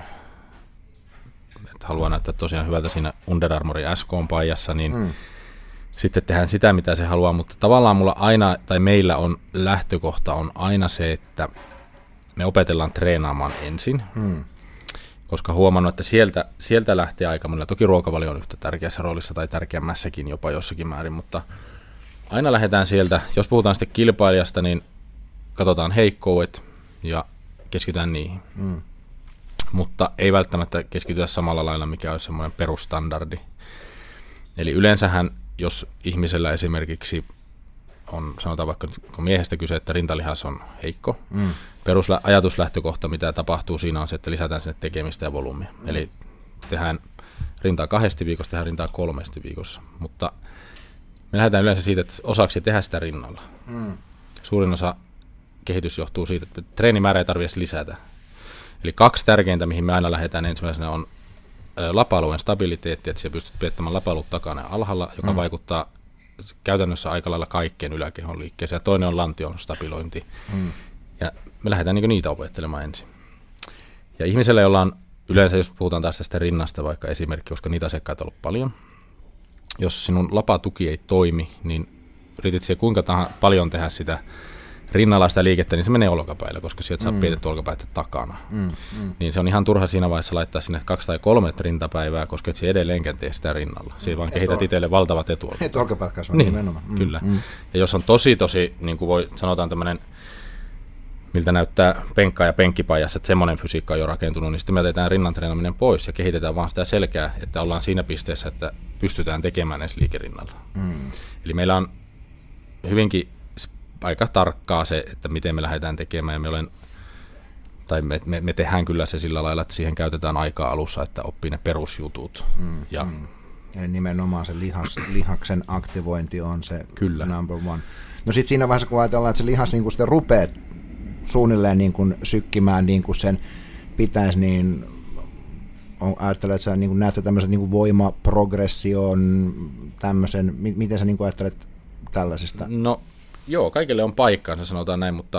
että haluaa näyttää tosiaan hyvältä siinä Under Armourin S K-paijassa, niin mm. sitten tehdään sitä, mitä se haluaa, mutta tavallaan mulla aina, tai meillä on lähtökohta on aina se, että me opetellaan treenaamaan ensin, mm. koska huomannut, että sieltä, sieltä lähtee aika monella. Toki ruokavalio on yhtä tärkeässä roolissa tai tärkeämmässäkin jopa jossakin määrin, mutta aina lähdetään sieltä. Jos puhutaan sitten kilpailijasta, niin katsotaan heikkoudet ja keskitytään niihin. Mm. Mutta ei välttämättä keskitytä samalla lailla, mikä on semmoinen perusstandardi. Eli yleensähän, jos ihmisellä esimerkiksi on, sanotaan vaikka kun miehestä kyse, että rintalihas on heikko, mm. perusajatuslähtökohta, mitä tapahtuu siinä on se, että lisätään sinne tekemistä ja volyymia. Mm. Eli tehdään rintaa kahdesti viikossa, tehdään rintaa kolmesti viikossa. Mutta me lähdetään yleensä siitä, että osaksi tehdä sitä rinnalla. Mm. Suurin osa kehitys johtuu siitä, että treenimäärä ei tarvitse lisätä. Eli kaksi tärkeintä, mihin me aina lähdetään ensimmäisenä on lapa-alueen stabiliteetti, että siellä pystyt piettämään lapa-alut takana ja alhaalla, joka mm. vaikuttaa käytännössä aika lailla kaikkien yläkehon liikkeeseen. Ja toinen on lantion stabilointi. Mm. Ja me lähdetään niin niitä opettelemaan ensin. Ja ihmisellä, jolla on yleensä, jos puhutaan taas tästä rinnasta vaikka esimerkki, koska niitä asiakkaita on ollut paljon, jos sinun lapatuki ei toimi, niin yritit siellä kuinka tahansa paljon tehdä sitä rinnalla sitä liikettä, niin se menee olkapäillä, koska sieltä saa mm. pietetty olkapäitä takana. Mm. Mm. Niin se on ihan turha siinä vaiheessa laittaa sinne kaksi tai kolme rintapäivää, koska et se edelleenkään tee sitä rinnalla. Siinä mm. vaan kehität itselle valtavat etuolkapäät. Et olkapäät kasvaa niin, nimenomaan. Mm. Kyllä. Mm. Ja jos on tosi tosi, niin kuin voi sanotaan tämmöinen, miltä näyttää penkka- ja penkkipajassa, että semmoinen fysiikka on jo rakentunut, niin sitten me jätetään rinnan treenaaminen pois ja kehitetään vaan sitä selkää, että ollaan siinä pisteessä, että pystytään tekemään edes liikerinnalla. Mm. Eli meillä on hyvinkin aika tarkkaa se, että miten me lähdetään tekemään, ja me, olen, tai me, me, me tehdään kyllä se sillä lailla, että siihen käytetään aikaa alussa, että oppii ne perusjutut. Mm, ja mm. Eli nimenomaan se lihas, lihaksen aktivointi on se kyllä. number one. No sitten siinä vaiheessa, kun ajatellaan, että se lihas niin kun sitten rupeaa suunnilleen niin kun sykkimään niin kuin sen pitäisi, niin ajattelet, että sä niin kun näet sä tämmöisen niin kun voimaprogression, tämmöisen, miten sä niin kun ajattelet tällaisista? No joo, kaikille on paikkaansa, sanotaan näin, mutta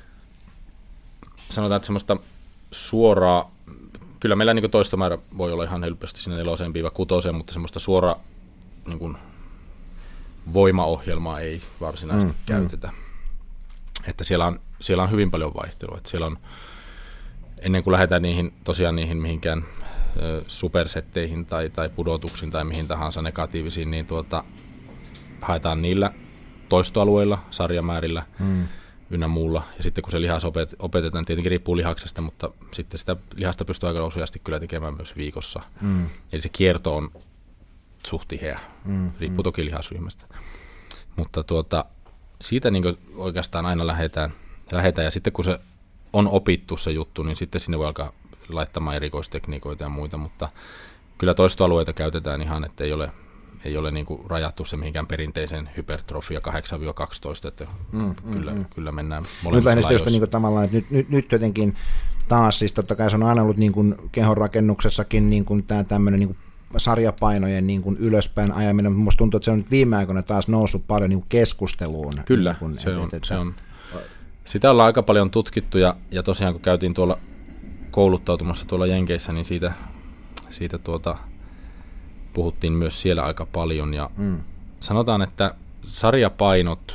sanotaan, että semmoista suoraa, kyllä meillä niin toistomäärä voi olla ihan helposti sinne neloseen viiva kutoseen, mutta semmoista suoraa niin kuin voimaohjelmaa ei varsinaisesti mm, käytetä. Mm. Että siellä on, siellä on hyvin paljon vaihtelua. Että siellä on, ennen kuin lähdetään niihin, tosiaan niihin mihinkään ö, supersetteihin tai, tai pudotuksiin tai mihin tahansa negatiivisiin, niin tuota, haetaan niillä toistoalueilla, sarjamäärillä mm. ynnä muulla. Ja sitten kun se lihas opet- opetetaan, tietenkin riippuu lihaksesta, mutta sitten sitä lihasta pystyy aika useasti kyllä tekemään myös viikossa. Mm. Eli se kierto on suht tiheä, mm. riippuu toki lihasryhmästä. Mutta tuota, siitä niin kuin oikeastaan aina lähdetään, lähdetään, ja sitten kun se on opittu se juttu, niin sitten sinne voi alkaa laittamaan erikoistekniikoita ja muita, mutta kyllä toistoalueita käytetään ihan, että ei ole ei ole niin kuin rajattu se mihinkään perinteiseen hypertrofia kahdeksan kaksitoista, että mm, kyllä, mm, kyllä mennään molemmissa nyt lajoissa. Niin tavallaan, että nyt, nyt, nyt jotenkin taas, siis totta kai se on aina ollut niin kuin kehonrakennuksessakin niin kuin tämä tämmöinen niin kuin sarjapainojen niin kuin ylöspäin ajaminen, mutta musta tuntuu, että se on nyt viime aikoina taas noussut paljon niin kuin keskusteluun. Kyllä, niin kuin, se, on, että, se on. Sitä ollaan aika paljon tutkittu, ja, ja tosiaan kun käytiin tuolla kouluttautumassa tuolla Jenkeissä, niin siitä, siitä tuota puhuttiin myös siellä aika paljon, ja mm. sanotaan, että sarjapainot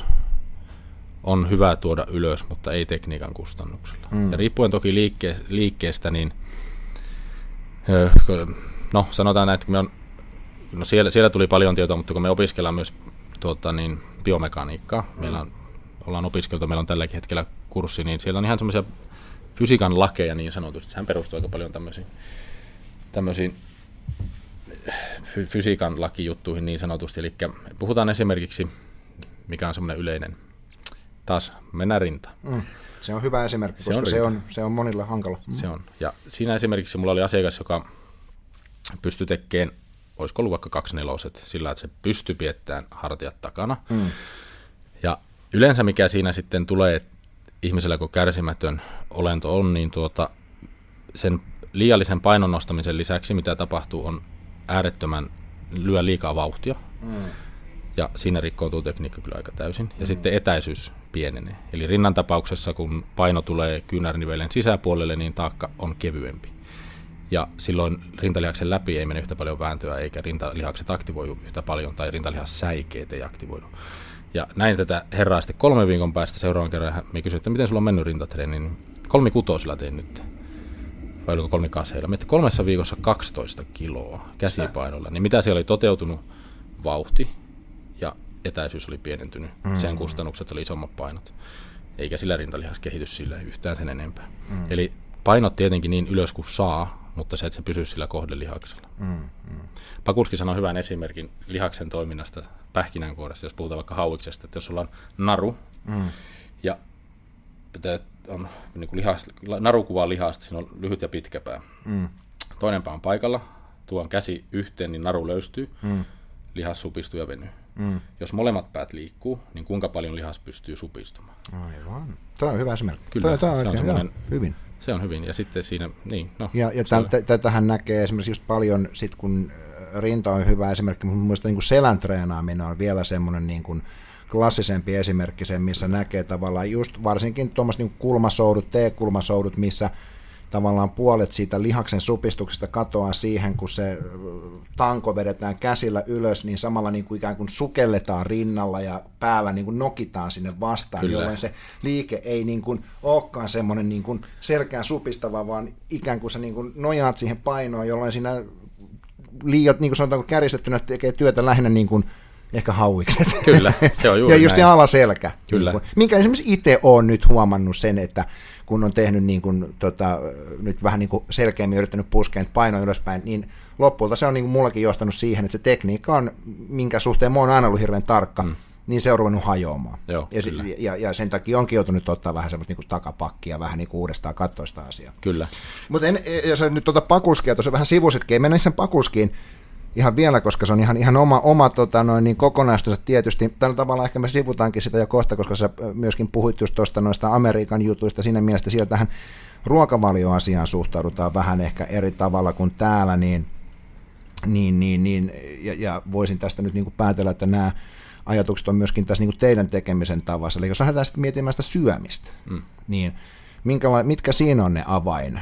on hyvä tuoda ylös, mutta ei tekniikan kustannuksella. Mm. Ja riippuen toki liikke- liikkeestä, niin no sanotaan näin, että me on, no siellä, siellä tuli paljon tietoa, mutta kun me opiskellaan myös tuota, niin biomekaniikkaa, mm. meillä on, ollaan opiskeltu, meillä on tälläkin hetkellä kurssi, niin siellä on ihan semmoisia fysiikan lakeja niin sanotusti, sehän perustuu aika paljon tämmöisiin tämmöisiin fysiikan lakijuttuihin niin sanotusti. Eli puhutaan esimerkiksi, mikä on semmoinen yleinen, taas mennään rintaan. Mm. Se on hyvä esimerkki, koska se on, se on, se on monilla hankala. Mm. Se on. Ja siinä esimerkiksi mulla oli asiakas, joka pystyi tekemään, olisiko ollut vaikka kaksineloset, sillä että se pystyi piettämään hartiat takana. Mm. Ja yleensä mikä siinä sitten tulee ihmisellä, kun kärsimätön olento on, niin tuota, sen liiallisen painon nostamisen lisäksi, mitä tapahtuu, on äärettömän lyö liikaa vauhtia. Mm. Ja siinä rikkoutuu tekniikka kyllä aika täysin. Ja mm. sitten etäisyys pienenee. Eli rinnan tapauksessa, kun paino tulee kyynärnivelen sisäpuolelle, niin taakka on kevyempi. Ja silloin rintalihaksen läpi ei mene yhtä paljon vääntöä, eikä rintalihakset aktivoidu yhtä paljon, tai rintalihassäikeet ei aktivoidu. Ja näin tätä herraa sitten kolme viikon päästä seuraavan kerran. Me kysyin, että miten sulla on mennyt rintatreeni, niin kolmikutosilla tein nyt. Vai oliko kolmikaseilla? Mietti kolmessa viikossa kaksitoista kiloa käsipainolla. Niin mitä siellä oli toteutunut? Vauhti ja etäisyys oli pienentynyt. Mm. Sen kustannukset oli isommat painot. Eikä sillä rintalihas kehity sillä yhtään sen enempää. Mm. Eli painot tietenkin niin ylös kuin saa, mutta se, että se pysyy sillä kohdelihaksella. Mm. Mm. Pakulski sanoi hyvän esimerkin lihaksen toiminnasta pähkinänkuoressa, jos puhutaan vaikka hauiksesta, että jos sulla on naru mm. ja on niin kuin lihas, naru kuvaa lihasta, siinä on lyhyt ja pitkä pää. Mm. Toinen pää on paikalla, tuon käsi yhteen, niin naru löystyy, mm. lihas supistuu ja venyy. Mm. Jos molemmat päät liikkuu, niin kuinka paljon lihas pystyy supistumaan? Aivan. Tämä on hyvä esimerkki. Kyllä, tämä on, se on hyvin. Se on hyvin, ja sitten siinä, niin, no. Ja, ja tätähän näkee esimerkiksi just paljon, sit kun rinta on hyvä esimerkki, mutta mielestäni niin selän treenaaminen on vielä semmoinen niin kuin klassisempi esimerkki sen, missä näkee tavallaan just varsinkin tuommoiset niin kulmasoudut, T-kulmasoudut, missä tavallaan puolet siitä lihaksen supistuksesta katoaa siihen, kun se tanko vedetään käsillä ylös, niin samalla niin kuin ikään kuin sukelletaan rinnalla ja päällä niin kuin nokitaan sinne vastaan, Kyllä. jolloin se liike ei niin kuin olekaan semmoinen niin kuin selkään supistava, vaan ikään kuin sä niin kuin nojaat siihen painoon, jolloin siinä liiat, niin kuin sanotaanko kärjistettynä, tekee työtä lähinnä niin kuin ehkä hauikset. Kyllä, se on juuri ja just näin. se alaselkä. Kyllä. Niin kuin, minkä esimerkiksi itse olen nyt huomannut sen, että kun on tehnyt niin kuin, tota, nyt vähän niin kuin selkeämmin yrittänyt puskea painoa ylöspäin, niin lopulta se on niin kuin mullakin johtanut siihen, että se tekniikka on, minkä suhteen mä oon aina ollut hirveän tarkka, mm. niin se on ruvennut hajoamaan. Joo, ja, ja, ja sen takia onkin joutunut ottaa vähän semmoista niin kuin takapakkia, vähän niin kuin uudestaan katsoa sitä asiaa. Kyllä. Mutta jos nyt tuota pakulskia, tuossa vähän sivusitkin, ei mennä sen pakulskiin ihan vielä, koska se on ihan, ihan oma, oma tota, noin, niin kokonaisuutensa tietysti. Tällä tavalla ehkä me sivutaankin sitä jo kohta, koska sä myöskin puhuit just tuosta noista Amerikan jutuista. Siinä mielessä siellä tähän ruokavalioasiaan suhtaudutaan vähän ehkä eri tavalla kuin täällä, niin, niin, niin, niin ja, ja voisin tästä nyt niin kuin päätellä, että nämä ajatukset on myöskin tässä niin kuin teidän tekemisen tavassa. Eli jos lähdetään sitten miettimään sitä syömistä, mm. niin minkäla- mitkä siinä on ne avain?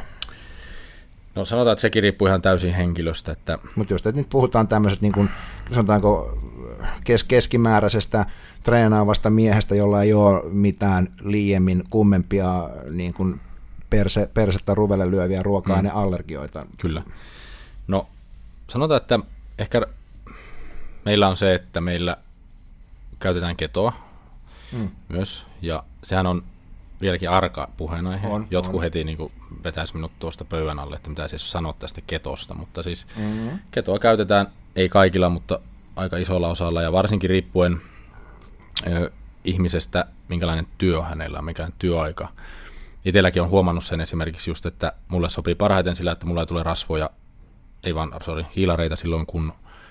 No sanotaan, että sekin riippuu ihan täysin henkilöstä. Että mutta jos nyt puhutaan tämmöisestä niin kuin, sanotaanko kes- keskimääräisestä treenaavasta miehestä, jolla ei ole mitään liiemmin kummempia niin kuin perse, persettä ruvelle lyöviä ruoka-aineallergioita. Mm. Kyllä. No sanotaan, että ehkä meillä on se, että meillä käytetään ketoa mm. myös, ja sehän on vieläkin arka puheenaihe. On, Jotkut on. heti niin kuin vetäisi minut tuosta pöydän alle, että mitä siis sanoa tästä ketosta, mutta siis mm-hmm. ketoa käytetään, ei kaikilla, mutta aika isolla osalla, ja varsinkin riippuen ö, ihmisestä, minkälainen työ hänellä on, minkälainen työaika. Itselläkin on huomannut sen esimerkiksi just, että mulle sopii parhaiten sillä, että mulla ei tule rasvoja, ei vaan, sorry, hiilareita silloin, kun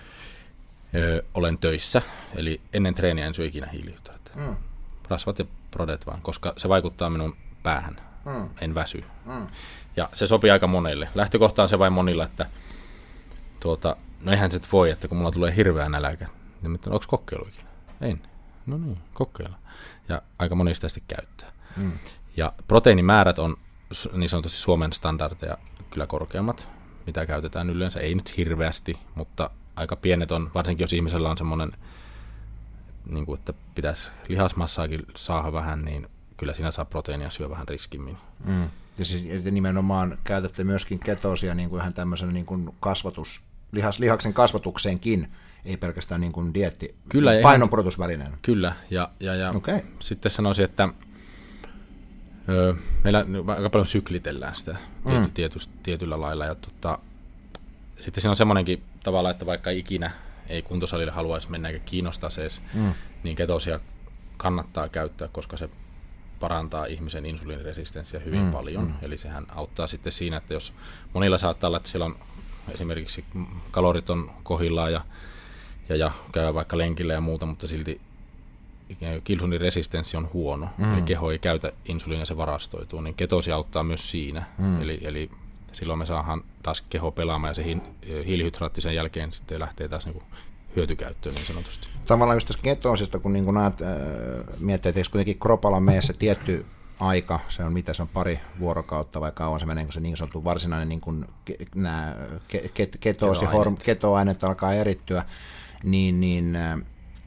ö, olen töissä, eli ennen treeniä en syö ikinä hiilihydraatteja. Mm. Rasvat ja prodet vaan, koska se vaikuttaa minun päähän. Mm. En väsy. Mm. Ja se sopii aika monelle. Lähtökohtaan se vain monilla, että tuota, no eihän se voi, että kun mulla tulee hirveä nälkä, niin onko kokeilu ikinä? En. No niin, kokeilla. Ja aika moni sitä sitten käyttää. Mm. Ja proteiinimäärät on niin sanotusti Suomen standardeja kyllä korkeammat, mitä käytetään yleensä. Ei nyt hirveästi, mutta aika pienet on, varsinkin jos ihmisellä on semmoinen, niin kuin, että pitäisi lihasmassaakin saada vähän, niin kyllä siinä saa proteiinia syö vähän riskimmin. Mm. Ja siis nimenomaan käytätte myöskin ketoosia niin kuin ihan tämmöisen niin kuin kasvatus, lihas, lihaksen kasvatukseenkin, ei pelkästään niin kuin dieetti, kyllä, painonpudotusvälineenä. Kyllä, ja, ja, ja okay. sitten sanoisin, että ö, meillä aika paljon syklitellään sitä tiety, mm. tiety, tietyllä lailla, ja tota, sitten siinä on semmoinenkin tavalla, että vaikka ikinä ei kuntosalille haluaisi mennä eikä kiinnostaisi edes, mm. niin ketosia kannattaa käyttää, koska se parantaa ihmisen insuliiniresistenssiä hyvin mm. paljon. Mm. Eli sehän auttaa sitten siinä, että jos monilla saattaa olla, että siellä on esimerkiksi kalorit on kohillaan ja, ja, ja käy vaikka lenkillä ja muuta, mutta silti insuliiniresistenssi on huono, mm. eli keho ei käytä insuliinia, se varastoituu, niin ketosi auttaa myös siinä. Mm. Eli, eli silloin me saadaan taas keho pelaamaan ja se hiilihydraatti sen jälkeen sitten lähtee taas niin hyötykäyttöön niin sanotusti. Tavallaan just tässä ketosista, kun niin näet, äh, miettii, että eikö kuitenkin kropalla mene se tietty aika, se on mitä se on pari vuorokautta vai kauan se menee, kun se niin sanottu varsinainen niin kuin nämä ke, ke, ketoosi, horm, ketoaineet alkaa erittyä, niin, niin äh,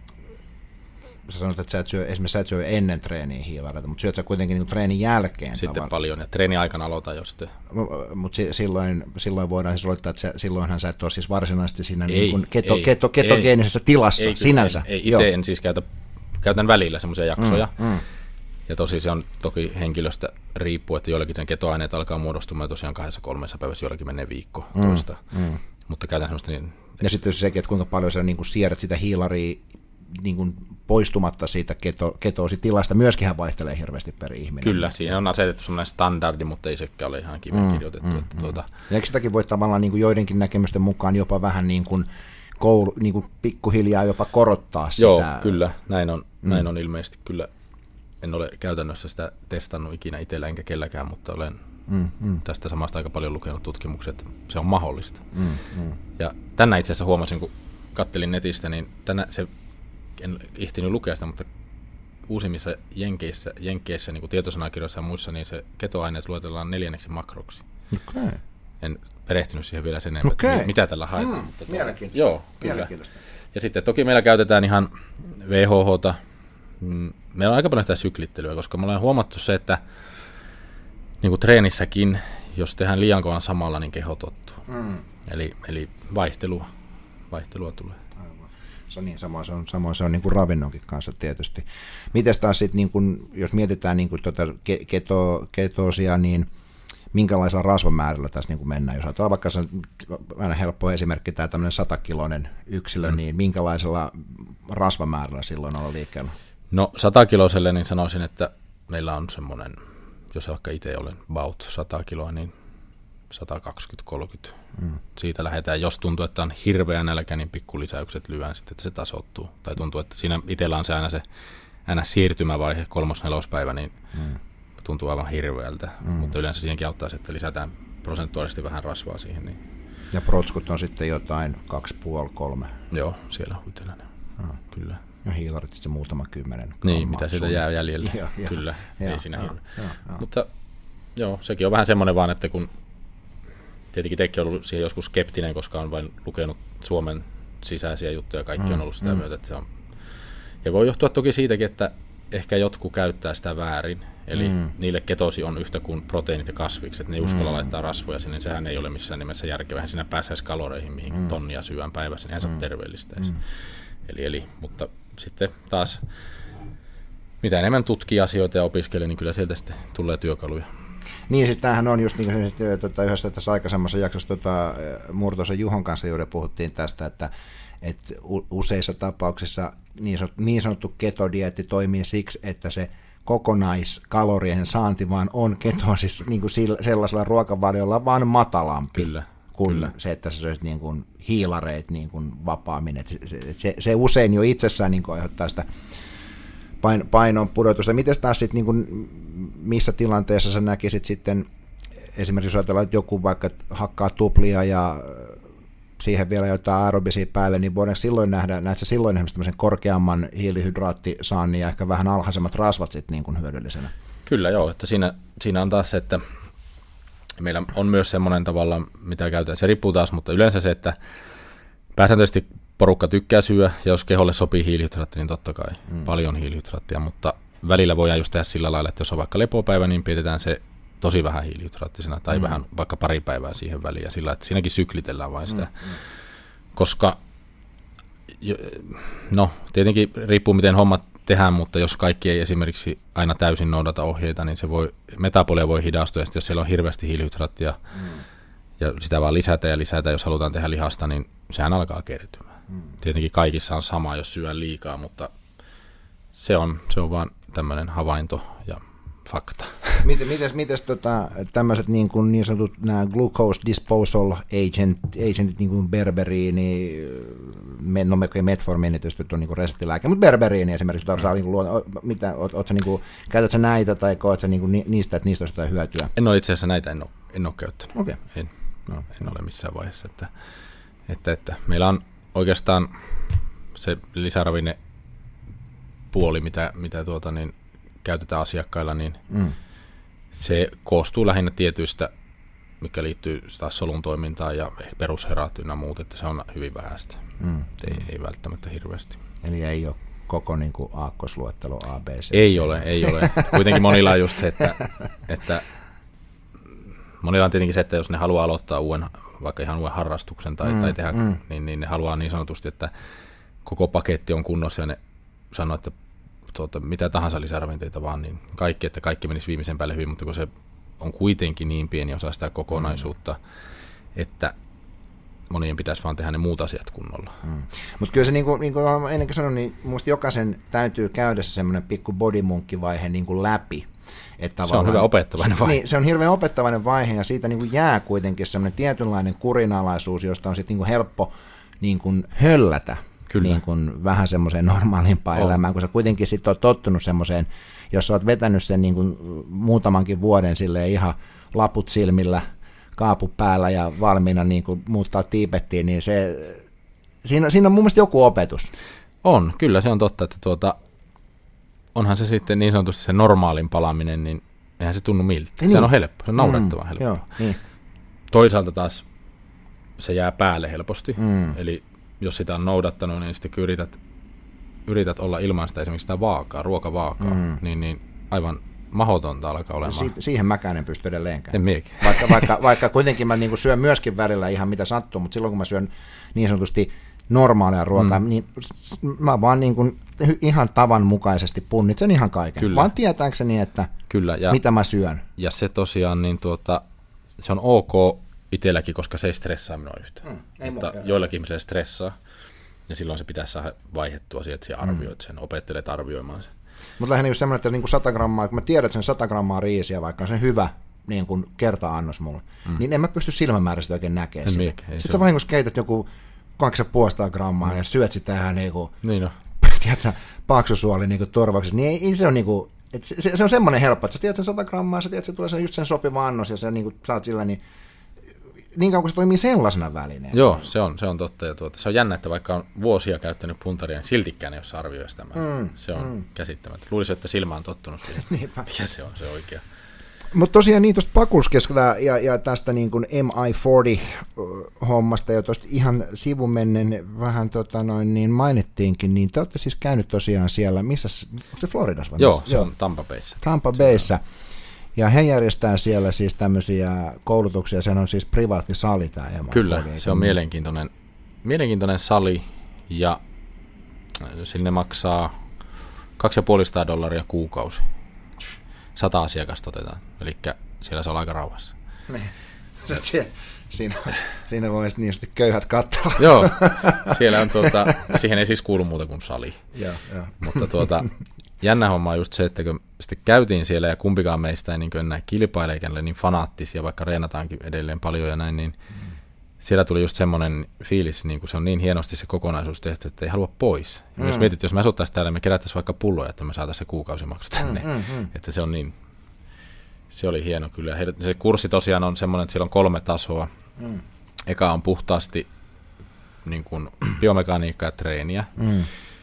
sä sanot, että sä et syö, esimerkiksi sä et syö ennen treeniä hiilareita, mutta syöt sä kuitenkin niin kuin treenin jälkeen. Sitten tavalla. Paljon, ja treenin aikana aloitan jo sitten. Mutta si- silloin, silloin voidaan siis olettaa, että se, silloinhan sä et ole siis varsinaisesti siinä ei, niin kuin keto, ei, keto, ketogeenisessä ei, tilassa ei, sinänsä. Ei, ei itse en siis käytä, käytän välillä semmoisia jaksoja, mm, mm. ja tosi se on toki henkilöstä riippuu, että joillekin sen ketoaineet alkaa muodostumaan tosiaan kahdessa kolmessa päivässä, joillekin menee viikko mm, toista, mm. mutta käytän semmoista niin. Ja sitten sekin, että kuinka paljon sä niin kuin siedät sitä hiilaria niin kuin poistumatta siitä keto, ketoositilasta, myöskin vaihtelee hirveästi per ihminen. Kyllä, siinä on asetettu semmoinen standardi, mutta ei sekään ole ihan kiveen kirjoitettu. Mm, että mm, tuota. Ja eikö sitäkin voi tavallaan niin kuin joidenkin näkemysten mukaan jopa vähän niin kuin, koulu, niin kuin pikkuhiljaa jopa korottaa sitä? Joo, kyllä, näin on, mm. näin on ilmeisesti. Kyllä en ole käytännössä sitä testannut ikinä itsellä enkä kelläkään, mutta olen mm, mm. tästä samasta aika paljon lukenut tutkimuksia, että se on mahdollista. Mm, mm. Ja tänä itse asiassa huomasin, kun kattelin netistä, niin tänä se en ihtinyt lukea sitä, mutta uusimmissa jenkeissä, jenkeissä niin kuin tietosanakirjoissa ja muissa, niin se ketoaineet luetellaan neljänneksi makroksi. Okay. En perehtynyt siihen vielä sen enemmän, okay. että mitä tällä haetaan. Mm, mutta mielenkiintoista. Joo, kyllä. Ja sitten toki meillä käytetään ihan W H H:ta. Meillä on aika paljon sitä syklittelyä, koska me ollaan huomattu se, että niin kuin treenissäkin, jos tehdään liian kauan samalla, niin keho tottuu. Mm. Eli, eli vaihtelua, vaihtelua tulee. Se on niin, samoin se on, samoin se on niin kuin ravinnonkin kanssa tietysti. Mites taas sitten, niin kuin, jos mietitään niin kuin tuota keto, ketoosia, niin minkälaisella rasvamäärällä tässä niin kuin mennään? Jos ajatellaan vaikka se aina helppo esimerkki, tämä tämmöinen satakiloinen yksilö, mm. niin minkälaisella rasvamäärällä silloin olla liikkeellä? No satakiloselle niin sanoisin, että meillä on semmoinen, jos vaikka itse olen about sata kiloa, niin sata kaksikymmentä kolmekymmentä. Mm. Siitä lähdetään, jos tuntuu, että on hirveä nälkä, niin pikkulisäykset lyön sitten, että se tasoittuu. Tai tuntuu, että siinä itsellä on se aina se aina siirtymävaihe, kolmos-nelospäivä, niin mm. tuntuu aivan hirveältä. Mm. Mutta yleensä siihenkin auttaa, että lisätään prosentuaalisesti vähän rasvaa siihen. Niin. Ja protskut on sitten jotain kaksi puoli kolme. Joo, siellä on itsellään. Mm. Kyllä. Ja hiilarit sitten muutama kymmenen. Niin, mitä sieltä jää jäljelle. Ja, ja, kyllä, ja, ei siinä ja, hirveä. ja, ja. Mutta joo, sekin on vähän semmoinen vaan, että kun tietenkin tekin on ollut siihen joskus skeptinen, koska on vain lukenut Suomen sisäisiä juttuja, kaikki mm, on ollut sitä mm. myötä, että se on. Ja voi johtua toki siitäkin, että ehkä jotkut käyttää sitä väärin, eli mm. niille ketosi on yhtä kuin proteiinit ja kasvikset, että ne ei uskalla mm. laittaa rasvoja sinne, sehän ei ole missään nimessä järkevää, siinä pääsee kaloreihin, mihin mm. tonnia syön päivässä, niin eihän se mm. ole terveellistä. Mm. Eli, eli, mutta sitten taas, mitä enemmän tutkii asioita ja opiskelee, niin kyllä sieltä sitten tulee työkaluja. Niin, siis tämähän on just niin kuin se, tuota, yhdessä tässä aikaisemmassa jaksossa tuota, Murtosen Juhon kanssa juuri puhuttiin tästä, että, että useissa tapauksissa niin sanottu, niin sanottu ketodieetti toimii siksi, että se kokonaiskalorien saanti vaan on ketosissa niin kuin sellaisella ruokavaliolla vaan matalampi kyllä, kuin kyllä. se, että sä söisit niin kuin hiilareit niin kuin vapaammin. Että se, se, se usein jo itsessään niin kuin aiheuttaa sitä painon pudotusta. Miten taas sitten, niin kuin, missä tilanteessa sä näkisit sitten, esimerkiksi jos ajatellaan, että joku vaikka hakkaa tuplia ja siihen vielä jotain aerobisia päälle, niin voidaanko silloin nähdä, näetkö silloin esimerkiksi tämmöisen korkeamman hiilihydraattisaannin ja ehkä vähän alhaisemmat rasvat sitten niin kuin hyödyllisenä? Kyllä joo, että siinä, siinä on taas se, että meillä on myös semmoinen tavalla, mitä käytetään, se riippuu taas, mutta yleensä se, että pääsääntöisesti porukka tykkää syödä, ja jos keholle sopii hiilihydraatti, niin totta kai mm. paljon hiilihydraattia, mutta välillä voidaan just tehdä sillä lailla, että jos on vaikka lepopäivä, niin pidetään se tosi vähän hiilihydraattisena, tai mm. vähän vaikka pari päivää siihen väliin, ja sillä, että siinäkin syklitellään vain sitä, mm. koska no, tietenkin riippuu miten hommat tehdään, mutta jos kaikki ei esimerkiksi aina täysin noudata ohjeita, niin se voi, metabolia voi hidastua, ja jos siellä on hirveästi hiilihydraattia, mm. ja sitä vaan lisätä ja lisätä, jos halutaan tehdä lihasta, niin sehän alkaa kertymään. Mm. Tietenkin kaikissa on sama, jos syön liikaa, mutta se on, se on vaan tämmöinen havainto ja fakta. Miten, mites, mites tota, tämmöiset niin, kuin niin sanotut nämä glucose disposal agent, agentit, niin kuin berberiini, no metformiini tietysti on niin kuin reseptilääke, mutta berberiini esimerkiksi, mm. saa, niin kuin, mitä, oot, oot sä, niin kuin, käytät sä näitä tai koet sä niin kuin niistä, että niistä olisi jotain hyötyä? En ole itse asiassa näitä, en ole, en ole käyttänyt. Okay. En, no. en ole missään vaiheessa. Että, että, että meillä on oikeastaan se lisäravinne puoli, mitä, mitä tuota, niin käytetään asiakkailla, niin mm. se koostuu lähinnä tietyistä, mikä liittyy taas solun toimintaan ja ehkä perusherat ynnä muut, että se on hyvin vähäistä. Mm. Ei, ei välttämättä hirveästi. Eli ei ole koko niin kuin aakkosluettelo A, B, C. Ei ole, ei ole. Kuitenkin monilla on just se, että, että monilla on tietenkin se, että jos ne haluaa aloittaa uuden, vaikka ihan uuden harrastuksen tai, mm. tai tehdä, mm. niin, niin ne haluaa niin sanotusti, että koko paketti on kunnossa ja ne sanoo, että tuota, mitä tahansa lisäravinteita vaan, niin kaikki, että kaikki menisi viimeisen päälle hyvin, mutta kun se on kuitenkin niin pieni osa sitä kokonaisuutta, mm. että monien pitäisi vaan tehdä ne muut asiat kunnolla. Mm. Mutta kyllä se, niin kuin, niin kuin ennenkin sanoin, niin minusta jokaisen täytyy käydä se semmoinen pikku bodymunkkivaihe niin kuin läpi. Että se on hyvä opettavainen vaihe. Niin, se on hirveän opettavainen vaihe, ja siitä niin kuin jää kuitenkin semmoinen tietynlainen kurinalaisuus, josta on sitten niin kuin helppo niin kuin höllätä. Niin kuin vähän semmoiseen normaalimpaan on. elämään, kun sä kuitenkin sitten oot tottunut semmoiseen, jos sä oot vetänyt sen niin kuin muutamankin vuoden silleen ihan laput silmillä, kaapu päällä ja valmiina niin kuin muuttaa Tiibettiin, niin se, siinä, siinä on mun mielestä joku opetus. On, kyllä se on totta, että tuota, onhan se sitten niin sanotusti se normaalin palaaminen, niin eihän se tunnu miltä. Niin. Se on helppo, se on naurettavan mm, helppo. Joo, niin. Toisaalta taas se jää päälle helposti, mm. eli jos sitä on noudattanut, niin sitten yrität, yrität olla ilman sitä esimerkiksi sitä vaakaa, ruokavaakaa, mm. niin, niin aivan mahdotonta alkaa olemaan. Si- siihen mäkään en pysty edelleenkään. En miekin. Vaikka, vaikka, vaikka kuitenkin mä niin kuin syön myöskin välillä ihan mitä sattuu, mutta silloin kun mä syön niin sanotusti normaalia ruokaa, mm. niin mä vaan niin kuin ihan tavanmukaisesti punnitsen ihan kaiken. Kyllä. Vaan tietääkseni, että Kyllä, ja, mitä mä syön. Ja se tosiaan, niin tuota, se on ok itselläkin, koska se ei stressaa minua yhtään. Mm, mutta mua, joillakin ihmisillä stressaa, ja silloin se pitäisi saada vaihettua siihen, että sinä arvioit sen, opettelet arvioimaan sen. Mutta lähinnä just semmoinen, että niin kuin sata grammaa, kun mä tiedän, että sen sata grammaa riisiä, vaikka on se hyvä niin kuin kerta-annos mulle, mm. niin en mä pysty silmämääräisesti oikein näkemään sitä. Miek, Sitten sä vahingossa keität joku kaksisataaviisikymmentä grammaa mm. ja syöt sitä ihan niin kuin, niin no. tiedätkö, paksusuoli niin kuin torvaksi, niin ei, ei se on niin kuin, että se, se on semmoinen helppo, että sä tiedät sen sata grammaa, sä tiedät, että se tulee sen, just sen sopiva annos, ja sä niin kuin, saat sillä niin niin kauan kuin se toimii sellaisena välineenä. Joo, se on, se on totta. Ja tuota, se on jännä, että vaikka on vuosia käyttänyt puntaria, niin siltikään ei ole arvioisi tämän. Mm, se on mm. käsittämättä. Luulisin, että silmä on tottunut siihen. Niinpä. Mikä se on, se oikea. Mutta tosiaan niin tuosta pakulskesta ja, ja tästä niin kuin M I neljäkymmentä-hommasta jo tuosta ihan sivumennen vähän tota noin, niin mainittiinkin, niin te olette siis käynyt tosiaan siellä, missä, onko se Floridassa vai? Joo, se Joo. on Tampa Bayssä. Tampa Bayssä. Ja he järjestää siellä siis tämmöisiä koulutuksia, se on siis privaatisali tämä. Kyllä, se on mielenkiintoinen, mielenkiintoinen sali ja sinne maksaa kaksisataaviisikymmentä dollaria kuukausi. Sata asiakasta otetaan, eli siellä se on aika rauhassa. Siinä, siinä voi niin sanotusti köyhät katsoa. Joo, siellä on tuota, siihen ei siis kuulu muuta kuin sali. Joo, joo. Mutta tuota, jännä homma on just se, että kun sitten käytiin siellä ja kumpikaan meistä ei niin enää kilpaile eikä niin fanaattisia, vaikka reenataankin edelleen paljon ja näin, niin mm. siellä tuli just semmoinen fiilis, niin kuin se on niin hienosti se kokonaisuus tehty, että ei halua pois. Ja mm. jos mietit, jos me asuttaisiin täällä, me kerättäisiin vaikka pulloja, että me saataisiin se kuukausimaksu tänne. Mm, mm, mm. Että se on niin, se oli hieno kyllä. Se kurssi tosiaan on semmoinen, että siellä on kolme tasoa. Mm. Eka on puhtaasti niin kuin biomekaniikkaa ja treeniä. Mm.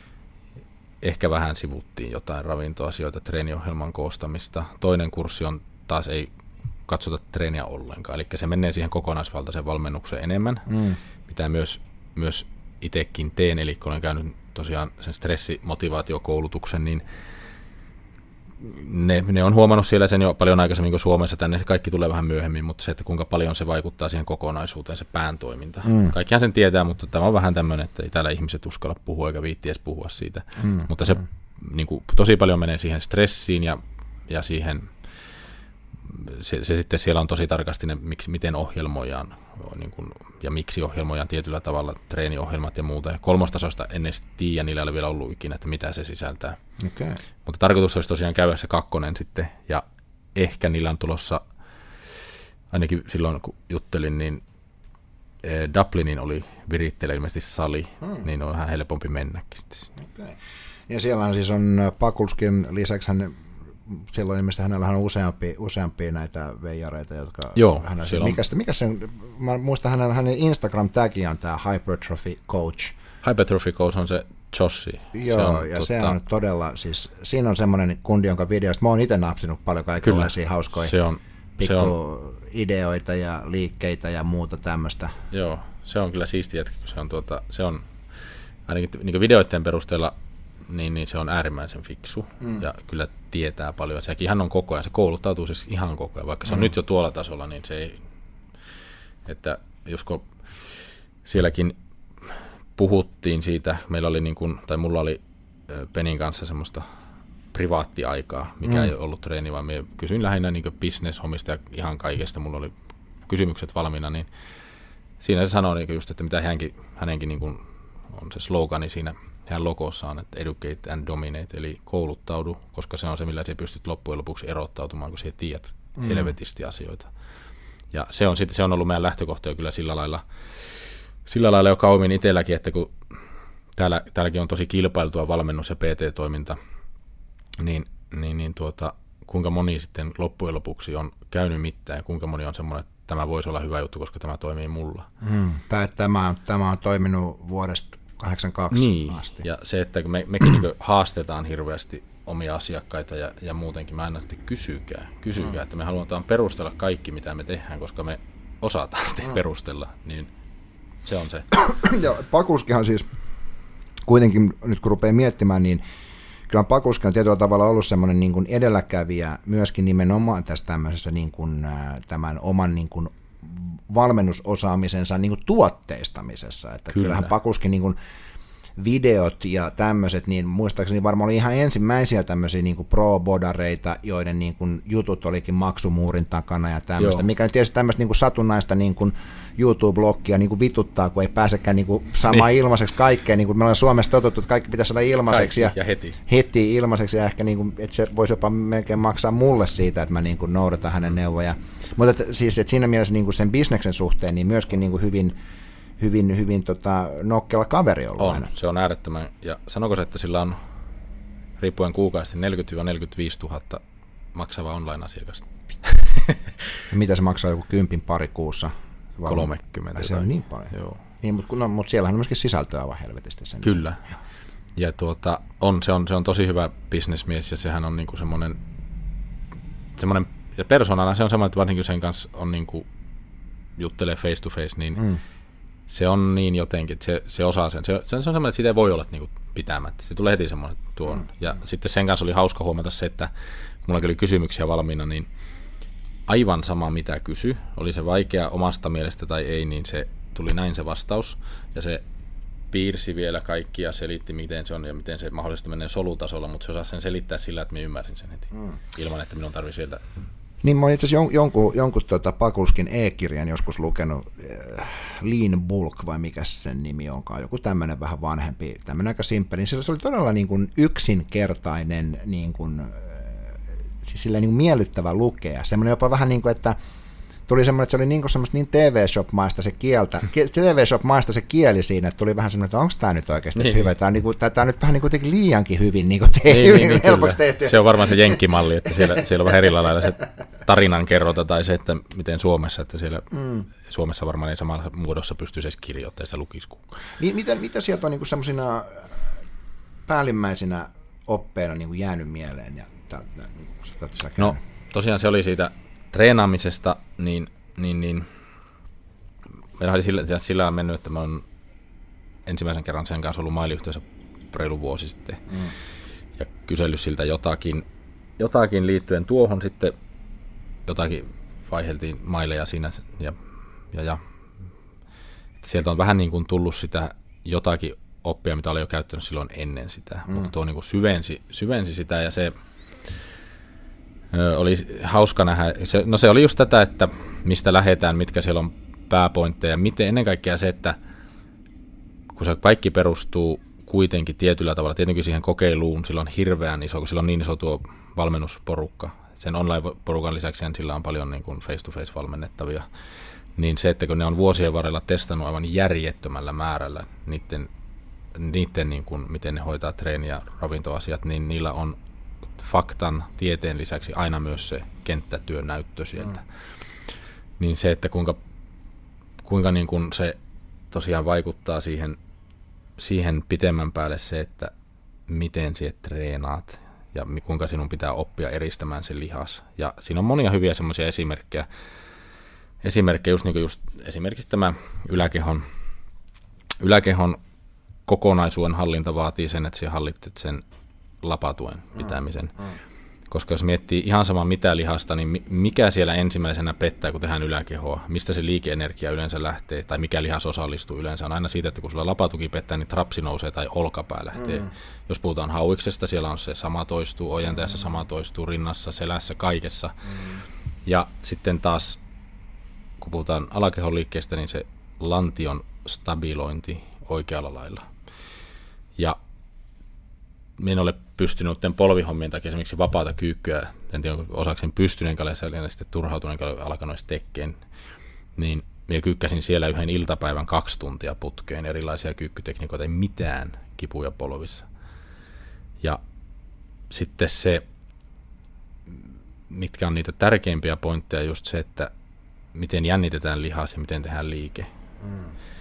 Ehkä vähän sivuttiin jotain ravintoasioita, treeniohjelman koostamista. Toinen kurssi on taas ei katsota treeniä ollenkaan, eli se menee siihen kokonaisvaltaiseen valmennukseen enemmän, mm. mitä myös, myös itsekin teen, eli kun olen käynyt tosiaan sen stressimotivaatiokoulutuksen, niin ne, ne on huomannut siellä sen jo paljon aikaisemmin kuin Suomessa, tänne se kaikki tulee vähän myöhemmin, mutta se, että kuinka paljon se vaikuttaa siihen kokonaisuuteen, se pään toiminta. Mm. Kaikkihan sen tietää, mutta tämä on vähän tämmöinen, että ei täällä ihmiset uskalla puhua eikä viitti edes puhua siitä, mm. mutta se mm. niin kuin, tosi paljon menee siihen stressiin ja, ja siihen se, se sitten siellä on tosi tarkasti ne, miksi, miten ohjelmoidaan niin kuin, ja miksi ohjelmoidaan tietyllä tavalla treeniohjelmat ja muuta. Ja kolmostasoista en edes tiedä, niillä ei ole vielä ollut ikinä, että mitä se sisältää. Okay. Mutta tarkoitus olisi tosiaan käydä se kakkonen sitten, ja ehkä niillä on tulossa, ainakin silloin kun juttelin, niin Dublinin oli viritteillä ilmeisesti sali, hmm. niin on vähän helpompi mennäkin sitten. Okay. Ja siellä on siis on Pakulskin lisäksi, hän, siellä on ilmeisesti hänellä on useampia, useampia näitä veijareita, jotka... Joo, hän, siellä on... Mikä, mikä sen, mä muistan hänen, hänen Instagram-tagi on tämä Hypertrophy Coach. Hypertrophy Coach on se Joshi. Joo, se on, ja tota... se on todella, siis siinä on semmoinen kundi, jonka videosta mä oon itse napsinut paljon kaikenlaisia hauskoja. Se on, pikku se on... ideoita ja liikkeitä ja muuta tämmöistä. Joo, se on kyllä siisti jätkä, kun se on, tuota, se on ainakin niin videoiden perusteella, niin, niin se on äärimmäisen fiksu mm. ja kyllä tietää paljon. Sekin ihan on koko ajan, se kouluttautuu siis ihan koko ajan, vaikka se on mm. nyt jo tuolla tasolla, niin se ei, että josko sielläkin puhuttiin siitä, meillä oli niin kuin, tai mulla oli Penin kanssa semmoista privaattiaikaa, mikä mm. ei ollut treeni, vaan minä kysyin lähinnä niin business-hommista ja ihan kaikesta, mulla oli kysymykset valmiina, niin siinä se sanoi niin just, että mitä hänkin, hänenkin niin kuin on se slogani siinä hän logossaan, että educate and dominate, eli kouluttaudu, koska se on se, millä sä pystyt loppujen lopuksi erottautumaan, kun sä tiedät mm. helvetisti asioita. Ja se on, sitten, se on ollut meidän lähtökohta jo kyllä sillä lailla, sillä lailla jo kauemmin itselläkin, että kun täällä, täälläkin on tosi kilpailtua valmennus- ja P T-toiminta, niin, niin, niin tuota, kuinka moni sitten loppujen lopuksi on käynyt mitään ja kuinka moni on semmoinen, että tämä voisi olla hyvä juttu, koska tämä toimii mulla. Mm. Tai tämä on, tämä on toiminut vuodesta kahdeksankymmentäkaksi niin, asti. Ja se, että kun me, mekin niin haastetaan hirveästi omia asiakkaita ja, ja muutenkin, mä aina sitten kysykää, kysykää mm. että me halutaan perustella kaikki, mitä me tehdään, koska me osataan sitten mm. perustella, niin se on se. Ja Pakulskihan siis kuitenkin, nyt kun rupeaa miettimään, niin kyllä Pakulski on tietyllä tavalla ollut semmoinen niin kuin edelläkävijä myöskin nimenomaan tässä tämmöisessä niin kuin, tämän oman niin kuin valmennusosaamisensa niin kuin tuotteistamisessa. Että Kyllä. Kyllähän Pakulski niin kuin videot ja tämmöiset, niin muistaakseni varmaan oli ihan ensimmäisiä tämmöisiä niin kuin pro-bodareita, joiden niin kuin jutut olikin maksumuurin takana ja tämmöistä, Joo. mikä nyt tietysti tämmöistä niin kuin satunnaista niin kuin YouTube-blokkia niin kuin vituttaa, kun ei pääsekään niin kuin saamaan niin. ilmaiseksi kaikkea, niin kuin me ollaan Suomessa totuttu, että kaikki pitäisi saada ilmaiseksi ja, ja heti. heti ilmaiseksi ja ehkä niin kuin, että se voisi jopa melkein maksaa mulle siitä, että mä niin kuin noudatan hänen mm. neuvoja. Mutta että, siis että siinä mielessä niin kuin sen bisneksen suhteen niin myöskin niin kuin hyvin hyvin, hyvin tota, nokkela kaveri ollut on, aina. Se on äärettömän, ja sanoko se, että sillä on riippuen kuukaudesta neljäkymmentä neljäkymmentäviisi tuhatta maksava online-asiakasta. Mitä se maksaa joku kympin pari kuussa? kolmekymmentä. Se on niin paljon. Joo. Niin, mutta, no, mutta siellähän on myöskin sisältöä aivan helvetisti. Sen Kyllä. Niin. Ja tuota, on, se, on, se on tosi hyvä bisnesmies, ja sehän on niinku semmoinen, semmoinen, ja persoonana se on semmoinen, että varsinkin sen kanssa on niinku, juttelee face to face, niin mm. se on niin jotenkin, että se, se osaa sen. Se, se on semmoinen, että siitä ei voi olla niinku pitämättä. Se tulee heti semmoinen tuon. Mm. Ja sitten sen kanssa oli hauska huomata se, että kun mulla oli kysymyksiä valmiina, niin aivan sama mitä kysy, oli se vaikea omasta mielestä tai ei, niin se tuli näin se vastaus. Ja se piirsi vielä kaikki ja selitti, miten se on ja miten se mahdollisesti menee solutasolla, mutta se osasi sen selittää sillä, että minä ymmärsin sen heti, mm. ilman että minun tarvitsisi sieltä. Niin mä olen itse asiassa jonkun, jonkun tuota Pakulskin e-kirjan joskus lukenut, äh, Lean Bulk vai mikä sen nimi onkaan, joku tämmöinen vähän vanhempi, tämmöinen aika simppeli. Se oli todella niin kuin yksinkertainen, niin kuin, äh, siis sillä niin kuin miellyttävä lukea. Semmoinen jopa vähän niin kuin, että tuli semmoinen, että se oli niin kuin semmoista niin T V-shop-maista se kieltä, T V-shop-maista se kieli siinä, että tuli vähän semmoinen, että onko tämä nyt oikeasti niin, hyvä, tämä on, niin kuin, tämä on nyt vähän niin kuin liiankin hyvin niin kuin te- niin, niin, helpoksi tehty. Se on varmaan se jenkkimalli, että siellä, siellä on vähän eri lailla se tarinan kerrota tai se, että miten Suomessa, että siellä mm. Suomessa varmaan ei samassa muodossa pystyisi edes kirjoittamaan sitä lukiskuun. Niin, mitä, mitä sieltä on niin kuin semmoisina päällimmäisinä oppeina niin kuin jäänyt mieleen? Ja, ta, niin kuin, no tosiaan se oli siitä treenaamisesta, niin, niin, niin meillä oli sillä, sillä on mennyt, että mä oon ensimmäisen kerran sen kanssa ollut mailiyhteisö reilu vuosi sitten mm. ja kysellyt siltä jotakin, jotakin liittyen tuohon sitten, jotakin vaiheltiin maileja siinä ja, ja, ja että sieltä on vähän niin kuin tullut sitä jotakin oppia, mitä olin jo käyttänyt silloin ennen sitä, mm. mutta tuo niin kuin syvensi, syvensi sitä ja se Oli hauska nähdä. Se, no se oli just tätä, että mistä lähdetään, mitkä siellä on pääpointteja. Miten ennen kaikkea se, että kun se kaikki perustuu kuitenkin tietyllä tavalla, tietenkin siihen kokeiluun, sillä on hirveän iso, kun sillä on niin iso tuo valmennusporukka. Sen online-porukan lisäksi sillä on paljon niin kuin face-to-face valmennettavia. Niin se, että kun ne on vuosien varrella testannut aivan järjettömällä määrällä niiden, niiden niin kuin, miten ne hoitaa treeni- ja ravintoasiat, niin niillä on faktan, tieteen lisäksi aina myös se kenttätyön näyttö sieltä. Mm. Niin se, että kuinka, kuinka niin kuin se tosiaan vaikuttaa siihen, siihen pitemmän päälle se, että miten sinä treenaat ja kuinka sinun pitää oppia eristämään se lihas. Ja siinä on monia hyviä semmoisia esimerkkejä. Esimerkkejä just, niin kuin just esimerkiksi tämä yläkehon, yläkehon kokonaisuuden hallinta vaatii sen, että sinä hallitset sen lapatuen pitämisen. Mm, mm. Koska jos miettii ihan sama mitä lihasta, niin mikä siellä ensimmäisenä pettää, kun tehdään yläkehoa, mistä se liikeenergia yleensä lähtee, tai mikä lihas osallistuu yleensä, on aina siitä, että kun sulla lapatuki pettää, niin trapsi nousee tai olkapää lähtee. Mm. Jos puhutaan hauiksesta, siellä on se sama toistuu, ojentajassa mm. sama toistuu, rinnassa, selässä, kaikessa. Mm. Ja sitten taas, kun puhutaan alakehon liikkeestä, niin se lantion stabilointi oikealla lailla. Ja minä en ole pystynyt polvihommien takia esimerkiksi vapaata kyykkyä, en tiedä osakseni pystyneen kalja ja sitten turhautuneen kalja alkanut tekemään, niin minä kyykkäsin siellä yhden iltapäivän kaksi tuntia putkeen erilaisia kyykkytekniikoita, ei mitään kipuja polvissa. Ja sitten se, mitkä on niitä tärkeimpiä pointteja, just se, että miten jännitetään lihas ja miten tehdään liike. Mm.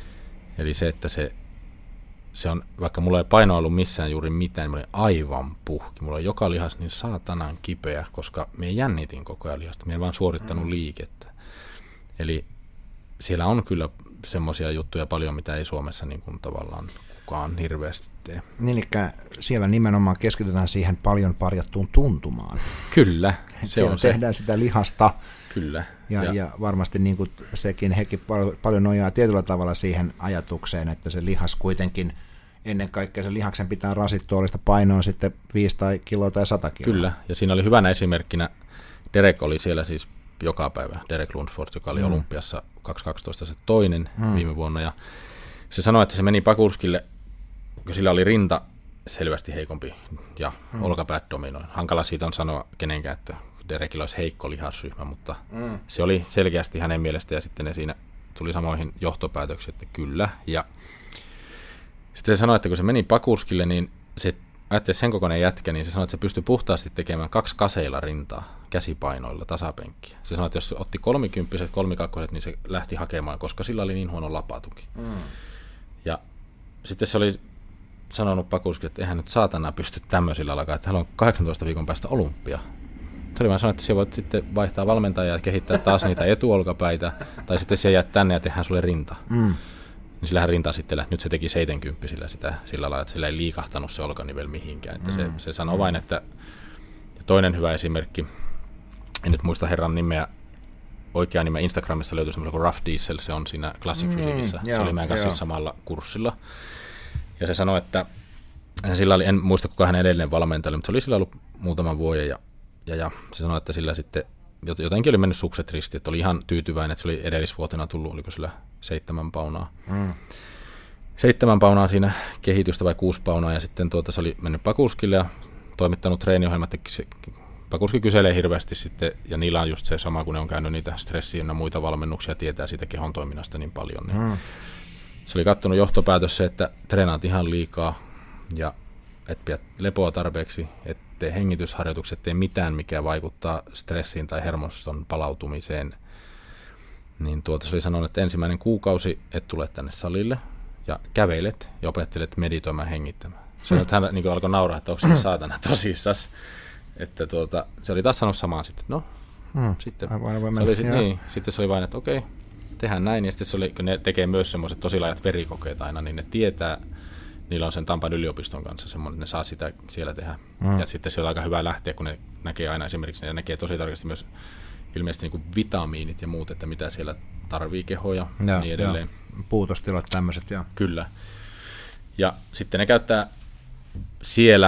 Eli se, että se Se on, vaikka mulla ei painoa ollut missään juuri mitään, mulla oli aivan puhki. Mulla on joka lihas niin saatanan kipeä, koska minä jännitin koko ajan lihasta. Minä en vaan suorittanut liikettä. Eli siellä on kyllä semmoisia juttuja paljon, mitä ei Suomessa niin kuin tavallaan kukaan hirveästi tee. Niin, eli siellä nimenomaan keskitytään siihen paljon parjattuun tuntumaan. Kyllä, se siellä on tehdään se. sitä lihasta. Kyllä. Ja, ja. ja varmasti niin kuin sekin, hekin paljon, paljon nojaa tietyllä tavalla siihen ajatukseen, että se lihas kuitenkin, ennen kaikkea se lihaksen pitää rasittua, oli sitä painoa sitten viisi tai kiloa tai sata kiloa. Kyllä, ja siinä oli hyvänä esimerkkinä, Derek oli siellä siis joka päivä, Derek Lunsford, joka oli mm. Olympiassa kaksituhattakaksitoista se toinen mm. viime vuonna, ja se sanoi, että se meni Pakurskille, kun sillä oli rinta selvästi heikompi ja mm. olkapäät dominoin. Hankala siitä on sanoa kenenkään, että Derekillä olisi heikko lihasryhmä, mutta mm. se oli selkeästi hänen mielestä, ja sitten ne siinä tuli samoihin johtopäätöksiin, että kyllä. Ja sitten se sanoi, että kun se meni Pakurskille, niin se ajatteli sen kokoinen jätkä, niin se sanoi, että se pystyi puhtaasti tekemään kaksi kaseilla rintaa käsipainoilla tasapenkkiä. Se sanoi, että jos otti kolmikymppiset, kolmikakkoset, niin se lähti hakemaan, koska sillä oli niin huono lapatuki. Mm. Ja sitten se oli sanonut Pakurskille, että eihän nyt saatana pysty tämmöisillä alkaa, että hän on kahdeksantoista viikon päästä olympia. Se oli vaan sanonut, että siellä voit sitten vaihtaa valmentajaa ja kehittää taas niitä etuolkapäitä, tai sitten siellä jäät tänne ja tehdään sulle rinta. Mm. Niin sillähän rinta sitten lähti, nyt se teki seitsemänkymmentä sillä, sitä, sillä lailla, että sillä ei liikahtanut se olkanivel mihinkään. Että mm. se, se sanoi mm. vain, että ja toinen hyvä esimerkki, en nyt muista herran nimeä, oikea nimeä, Instagramissa löytyy semmoinen kuin Rough Diesel, se on siinä Classic mm, Physiquissä, se oli meidän kanssa samalla kurssilla. Ja se sanoi, että sillä oli, en muista kuka hän edelleen valmentaja, mutta se oli sillä ollut muutaman vuoden, ja, ja, ja se sanoi, että sillä sitten jotenkin oli mennyt sukset ristiin, että oli ihan tyytyväinen, että se oli edellisvuotena tullut, oliko sillä seitsemän paunaa. Mm. Seitsemän paunaa siinä kehitystä vai kuusi paunaa, ja sitten tuota, se oli mennyt Pakurskille ja toimittanut treeniohjelmat, että Pakurski kyselee hirveästi sitten, ja niillä on just se sama, kun ne on käynyt niitä stressiä ja muita valmennuksia, tietää siitä kehon toiminnasta niin paljon. Niin mm. Se oli kattonut johtopäätös se, että treenaat ihan liikaa, ja et pidä lepoa tarpeeksi, ettei hengitysharjoitukset tee mitään, mikä vaikuttaa stressiin tai hermoston palautumiseen. Niin tuota se oli sanonut, että ensimmäinen kuukausi et tule tänne salille ja kävelet ja opettelet meditoimaan hengittämään. Se hmm. hän niin alkoi nauraa, että onko se saatana tosissas. Että tuota, se oli taas sanonut samaan sitten, no hmm. sitten, se oli sit, niin, sitten se oli vain, että okei, tehdään näin. Ja sitten se oli, kun ne tekee myös semmoiset tosi laajat verikokeet aina, niin ne tietää, niillä on sen Tampan yliopiston kanssa semmoinen, ne saa sitä siellä tehdä. Mm. Ja sitten se on aika hyvä lähteä, kun ne näkee aina esimerkiksi, ne näkee tosi tarkasti myös ilmeisesti niin kuin vitamiinit ja muut, että mitä siellä tarvii kehoja ja niin edelleen. Ja puutostilat tämmöiset, joo. Kyllä. Ja sitten ne käyttää siellä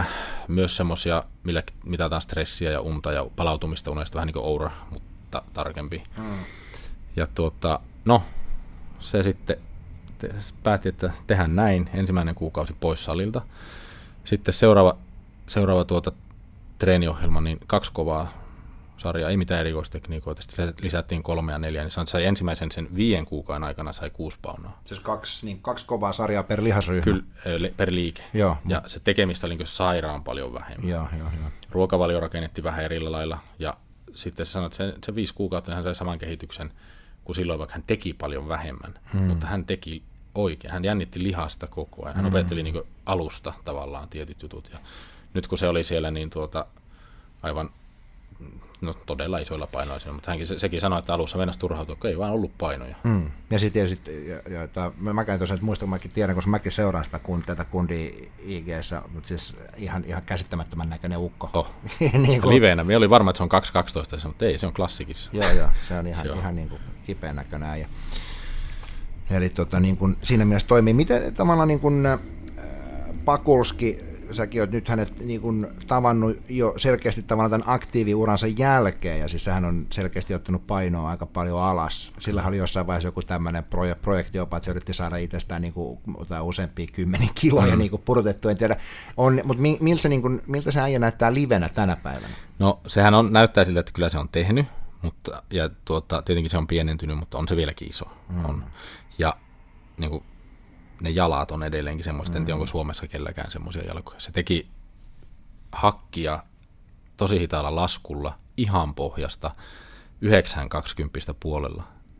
myös semmoisia, millä mitataan stressiä ja unta ja palautumista unesta, vähän niin kuin Oura, mutta tarkempi. Mm. Ja tuota, no, se sitten te, päätti, että tehdään näin, ensimmäinen kuukausi pois salilta. Sitten seuraava, seuraava tuota treeniohjelma, niin kaksi kovaa sarjaa, ei mitään erikoistekniikoita, sitten lisättiin kolme ja neljä, niin sai ensimmäisen sen viiden kuukauden aikana sai kuusi paunaa. Siis kaksi, niin kaksi kovaa sarjaa per lihasryhmä? Kyllä, per liike. Joo. Ja se tekemistä oli niin sairaan paljon vähemmän. Joo, joo, joo. Ruokavalio rakennettiin vähän eri lailla, ja sitten se sanoi, että se, se viisi kuukautta hän sai saman kehityksen kuin silloin, vaikka hän teki paljon vähemmän, hmm. mutta hän teki oikein, hän jännitti lihasta koko ajan, hän hmm. opetteli niin alusta tavallaan tietyt jutut, ja nyt kun se oli siellä, niin tuota, aivan no todella isoilla painoilla, mutta hänkin se, sekin sanoi, että alussa mennessä turhautua, kun ei vaan ollut painoja. Mm. Ja sitten tietysti, ja, ja, ja, mä käyn tosiaan, että muistan, mäkin tiedän, koska mäkin seuraan sitä kun, tätä kundia I G:ssä, mutta siis ihan, ihan käsittämättömän näköinen ukko. Oh. niin kuin, liveenä, minä olin varma, että se on kaksi kaksitoista, mutta ei, se on klassikissa. Joo, joo, se on ihan, se on. ihan niin kuin kipeän näköinen. Ja, eli tota, niin kuin, siinä mielessä toimii. Miten tavallaan niin kuin, äh, Pakulski, säkin olet nyt hänet niin kuin tavannut jo selkeästi tavallaan tämän aktiiviuransa jälkeen, ja siis sehän on selkeästi ottanut painoa aika paljon alas. Sillä oli jossain vaiheessa joku tämmöinen proje- projekti jopa, että se yritti saada itsestään niin kuin, useampia kymmeniä kiloja mm. niin kuin pudotettua, en tiedä. On, mutta mi, miltä, se, niin kuin, miltä se äijä näyttää livenä tänä päivänä? No sehän on, näyttää siltä, että kyllä se on tehnyt, mutta, ja tuota, tietenkin se on pienentynyt, mutta on se vieläkin iso. Mm. On. Ja niin kuin, ne jalat on edelleenkin semmoista, mm. en tiedä onko Suomessa kelläkään semmoisia jalkoja. Se teki hakkia tosi hitaalla laskulla ihan pohjasta yhdeksän kaksikymmentä puolella.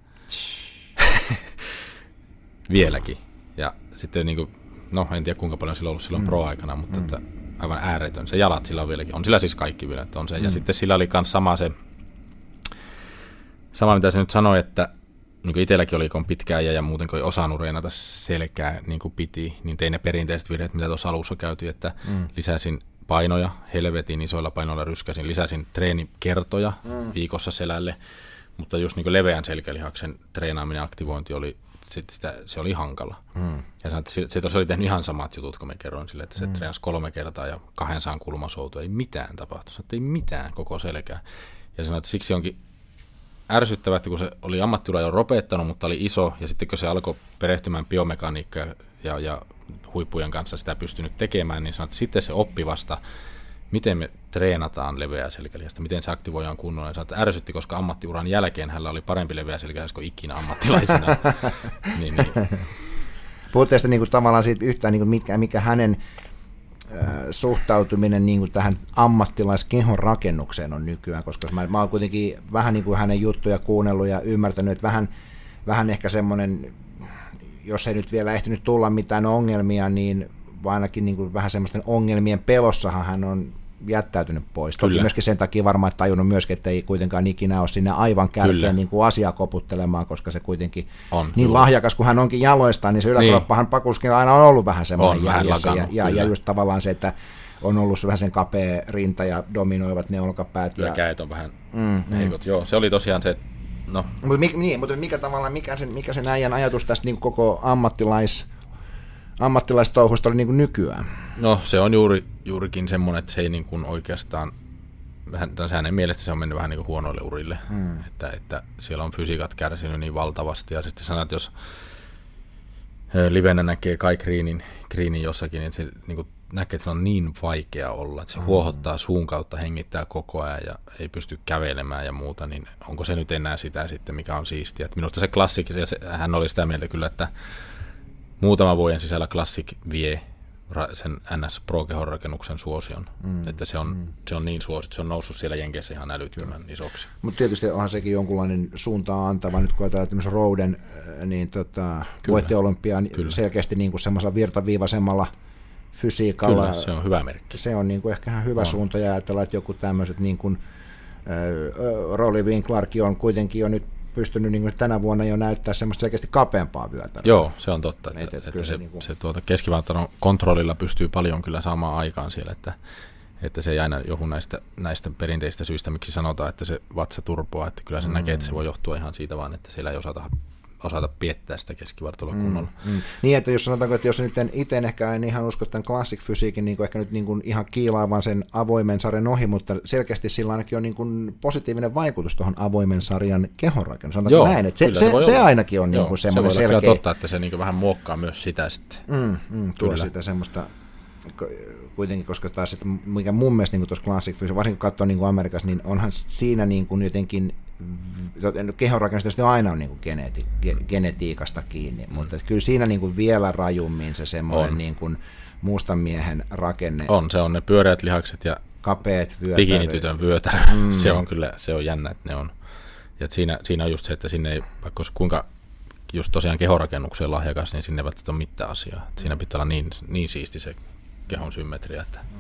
Vieläkin. Ja sitten niin kuin, no en tiedä kuinka paljon sillä on ollut silloin mm. pro-aikana, mutta mm. että aivan ääretön. Se jalat sillä on vieläkin. On sillä siis kaikki vielä, että on se. Mm. Ja sitten sillä oli myös sama se, sama mitä se nyt sanoi, että niin kuin itselläkin oli, kun on pitkä äijä ja muuten kun ei osannut reenata selkää niin kuin piti, niin tein ne perinteiset virheet, mitä tuossa alussa käytiin, että mm. lisäsin painoja, helvetin isoilla painoilla ryskäsin, lisäsin treenikertoja mm. viikossa selälle, mutta just niin kuin leveän selkälihaksen treenaaminen, aktivointi oli, sitä, se oli hankala. Mm. Ja sanoin, että se, se tosiaan oli tehnyt ihan samat jutut, kun me kerroin sille, että se mm. treenasi kolme kertaa ja kahden saan kulmasoutua, ei mitään tapahtunut, ei mitään koko selkää. Ja sanoin, että siksi onkin ärsyttävää, kun se oli ammattiura jo lopettanut, mutta oli iso, ja sitten kun se alkoi perehtymään biomekaniikkaa ja, ja huippujen kanssa sitä pystynyt tekemään, niin sanot, että sitten se oppi vasta, miten me treenataan leveää selkälihasta, miten se aktivoidaan kunnolla. Ja sanot, että ärsytti, koska ammattiuran jälkeen hänellä oli parempi leveä selkälihas kuin ikinä ammattilaisena. niin, niin. Puhutte sitten niin tavallaan siitä yhtään, niin mikä, mikä hänen suhtautuminen niin kuin tähän ammattilaiskehon rakennukseen on nykyään, koska mä, mä oon kuitenkin vähän niin kuin hänen juttuja kuunnellut ja ymmärtänyt, että vähän, vähän ehkä semmoinen, jos ei nyt vielä ehtinyt tulla mitään ongelmia, niin ainakin niin kuin vähän semmoisten ongelmien pelossahan hän on jättäytynyt pois. Toki myöskin sen takia varmaan tajunnut myöskin, että ei kuitenkaan ikinä ole sinne aivan kärkeen niin kuin asiaa koputtelemaan, koska se kuitenkin on niin juuri lahjakas, kun hän onkin jaloistaan, niin se yläkroppahan niin Pakulskin aina on ollut vähän semmoinen jäljessä. Ja, ja, ja just tavallaan se, että on ollut vähän sen kapea rinta ja dominoivat ne olkapäät. Ja, ja käet on vähän mm, heikot. Mm. Joo, se oli tosiaan se, no. Mutta mikä, niin, mutta mikä tavallaan, mikä sen, mikä sen äijän ajatus tästä niin koko ammattilais ammattilaistouhusta oli niin kuin nykyään? No se on juuri, juurikin semmoinen, että se ei niin kuin oikeastaan, hänen mielestä se on mennyt vähän niin kuin huonoille urille, hmm. että, että siellä on fysiikat kärsinyt niin valtavasti, ja sitten sanat, jos livenä näkee Kai Greenin, Greenin jossakin, niin se niin kuin näkee, että se on niin vaikea olla, että se hmm. huohottaa suun kautta, hengittää koko ajan ja ei pysty kävelemään ja muuta, niin onko se nyt enää sitä sitten, mikä on siistiä. Että minusta se klassikki, hän oli sitä mieltä kyllä, että muutama vuoden sisällä Classic vie sen N S Pro-kehon rakennuksen suosion, mm, että se on, mm. se on niin suosittu, se on noussut siellä Jenkeissä ihan älyttömän Kyllä. isoksi. Mutta tietysti onhan sekin jonkunlainen suuntaan antava, nyt kun ajatellaan tämmöisen Roden, niin tota, voitti olympiaan selkeästi niin kuin semmoisella virtaviivaisemmalla fysiikalla. Kyllä, se on hyvä merkki. Se on niin kuin ehkä ihan hyvä on. suunta, ja ajatellaan, että joku tämmöiset niin kuin äh, Rolly Winklarkin on kuitenkin jo nyt pystynyt niin tänä vuonna jo näyttää semmoista selkeästi kapeampaa vyötä. Joo, se on totta, että, että, että se, se, niin kuin se tuota keskivartalon kontrollilla pystyy paljon kyllä saamaan aikaan siellä, että, että se ei aina joku näistä, näistä perinteistä syistä, miksi sanotaan, että se vatsa turpoaa, että kyllä se mm. näkee, että se voi johtua ihan siitä vaan, että siellä ei osata osata piettää sitä keskivartaloa kunnolla. Mm, mm. Niin, että jos sanotaanko, että jos nyt itse ehkä en ihan usko tämän classic fysiikin niin kuin ehkä nyt niin kuin ihan kiilaavan sen avoimen sarjan ohi, mutta selkeästi sillä ainakin on niin kuin positiivinen vaikutus tuohon avoimen sarjan kehonrakennus. Sanotaanko Joo, näin, että se, se, se, se ainakin on niin kuin semmoinen selkeä. Se voi olla totta, että se niin kuin vähän muokkaa myös sitä sitten. Mm, mm, tuo sitä semmoista kuitenkin, koska taas, että mikä mun mielestä niin tuossa classic fysiikassa, varsinkin kun katsoo niin kuin Amerikassa, niin onhan siinä niin kuin jotenkin kehonrakennus tietysti aina on niin kuin geneti, genetiikasta kiinni, mm. mutta kyllä siinä niin kuin vielä rajummin se semmoinen niin kuin mustan miehen rakenne. On, se on ne pyöreät lihakset ja kapeat vyötäröt. Bikinitytön vyötärö. Mm. Se on kyllä, se on jännä, että ne on. Ja siinä, siinä on just se, että sinne ei, vaikka kuinka just tosiaan kehonrakennukseen lahjakas, niin sinne ei välttämättä ole mitään asiaa. Mm. Siinä pitää olla niin, niin siisti se kehon symmetria. Että. Mm.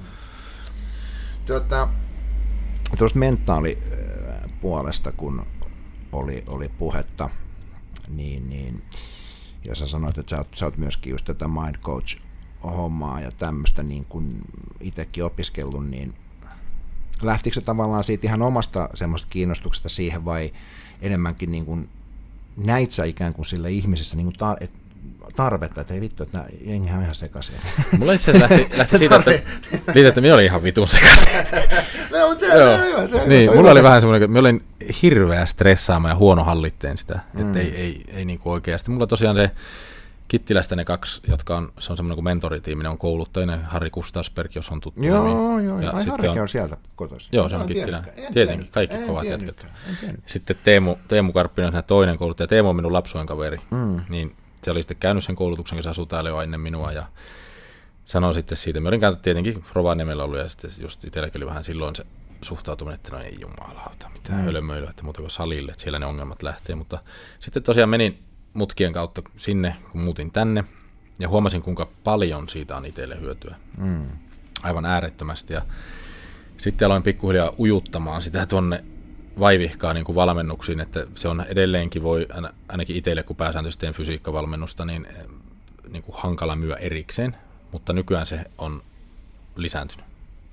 Tuota, tuosta mentaalipuolesta, kun oli, oli puhetta, niin, niin ja sä sanoit, että sä oot, sä oot myöskin just tätä mind coach hommaa ja tämmöistä niin kuin itsekin opiskellut, niin lähtikö se tavallaan siitä ihan omasta semmoista kiinnostuksesta siihen vai enemmänkin niin kuin näit sä ikään kuin sillä ihmisessä niin kuin tar- et, tarvetta, että ei vittu, että jengihän on ihan sekaisin. Mulla itse asiassa lähti, lähti siitä, että, liitä, että minä olin ihan vitun sekaisin. No, mutta se on hyvä. Se, niin, se mulla hyvä. oli vähän semmoinen, että minä olin hirveä stressaama ja huono hallitteen sitä, mm. että ei, ei, ei niin kuin oikeasti. Mulla tosiaan se Kittilästä ne kaksi, jotka on, se on semmoinen kuin mentoritiimi, ne on kouluttajina, Harri Kustasberg, jos on tuttu. Joo, joo, ja ai Harrikin on, on sieltä kotoisin. Joo, se on Kittilä. Tietenkin, kaikki en kovat jätkät. Sitten Teemu, Teemu Karppinen on toinen kouluttaja, Teemu on minun lapsuuden kaveri, mm. niin se oli sitten käynyt sen koulutuksen, kun se asui täällä jo ennen minua, ja sanoi sitten siitä, me olin käynyt tietenkin Rovaniemellä ollut, ja sitten just itselläkin oli vähän silloin se suhtautuminen, että no ei jumalauta, mitään mm. hölmöilyä, että muuta kuin salille, että siellä ne ongelmat lähtee, mutta sitten tosiaan menin mutkien kautta sinne, kun muutin tänne, ja huomasin, kuinka paljon siitä on itselle hyötyä. Mm. Aivan äärettömästi, ja sitten aloin pikkuhiljaa ujuttamaan sitä tuonne vaivihkaa niin kuin valmennuksiin, että se on edelleenkin voi, ainakin itselle, kun pääsääntöisesti teen fysiikkavalmennusta, niin, niin kuin hankala myö erikseen, mutta nykyään se on lisääntynyt.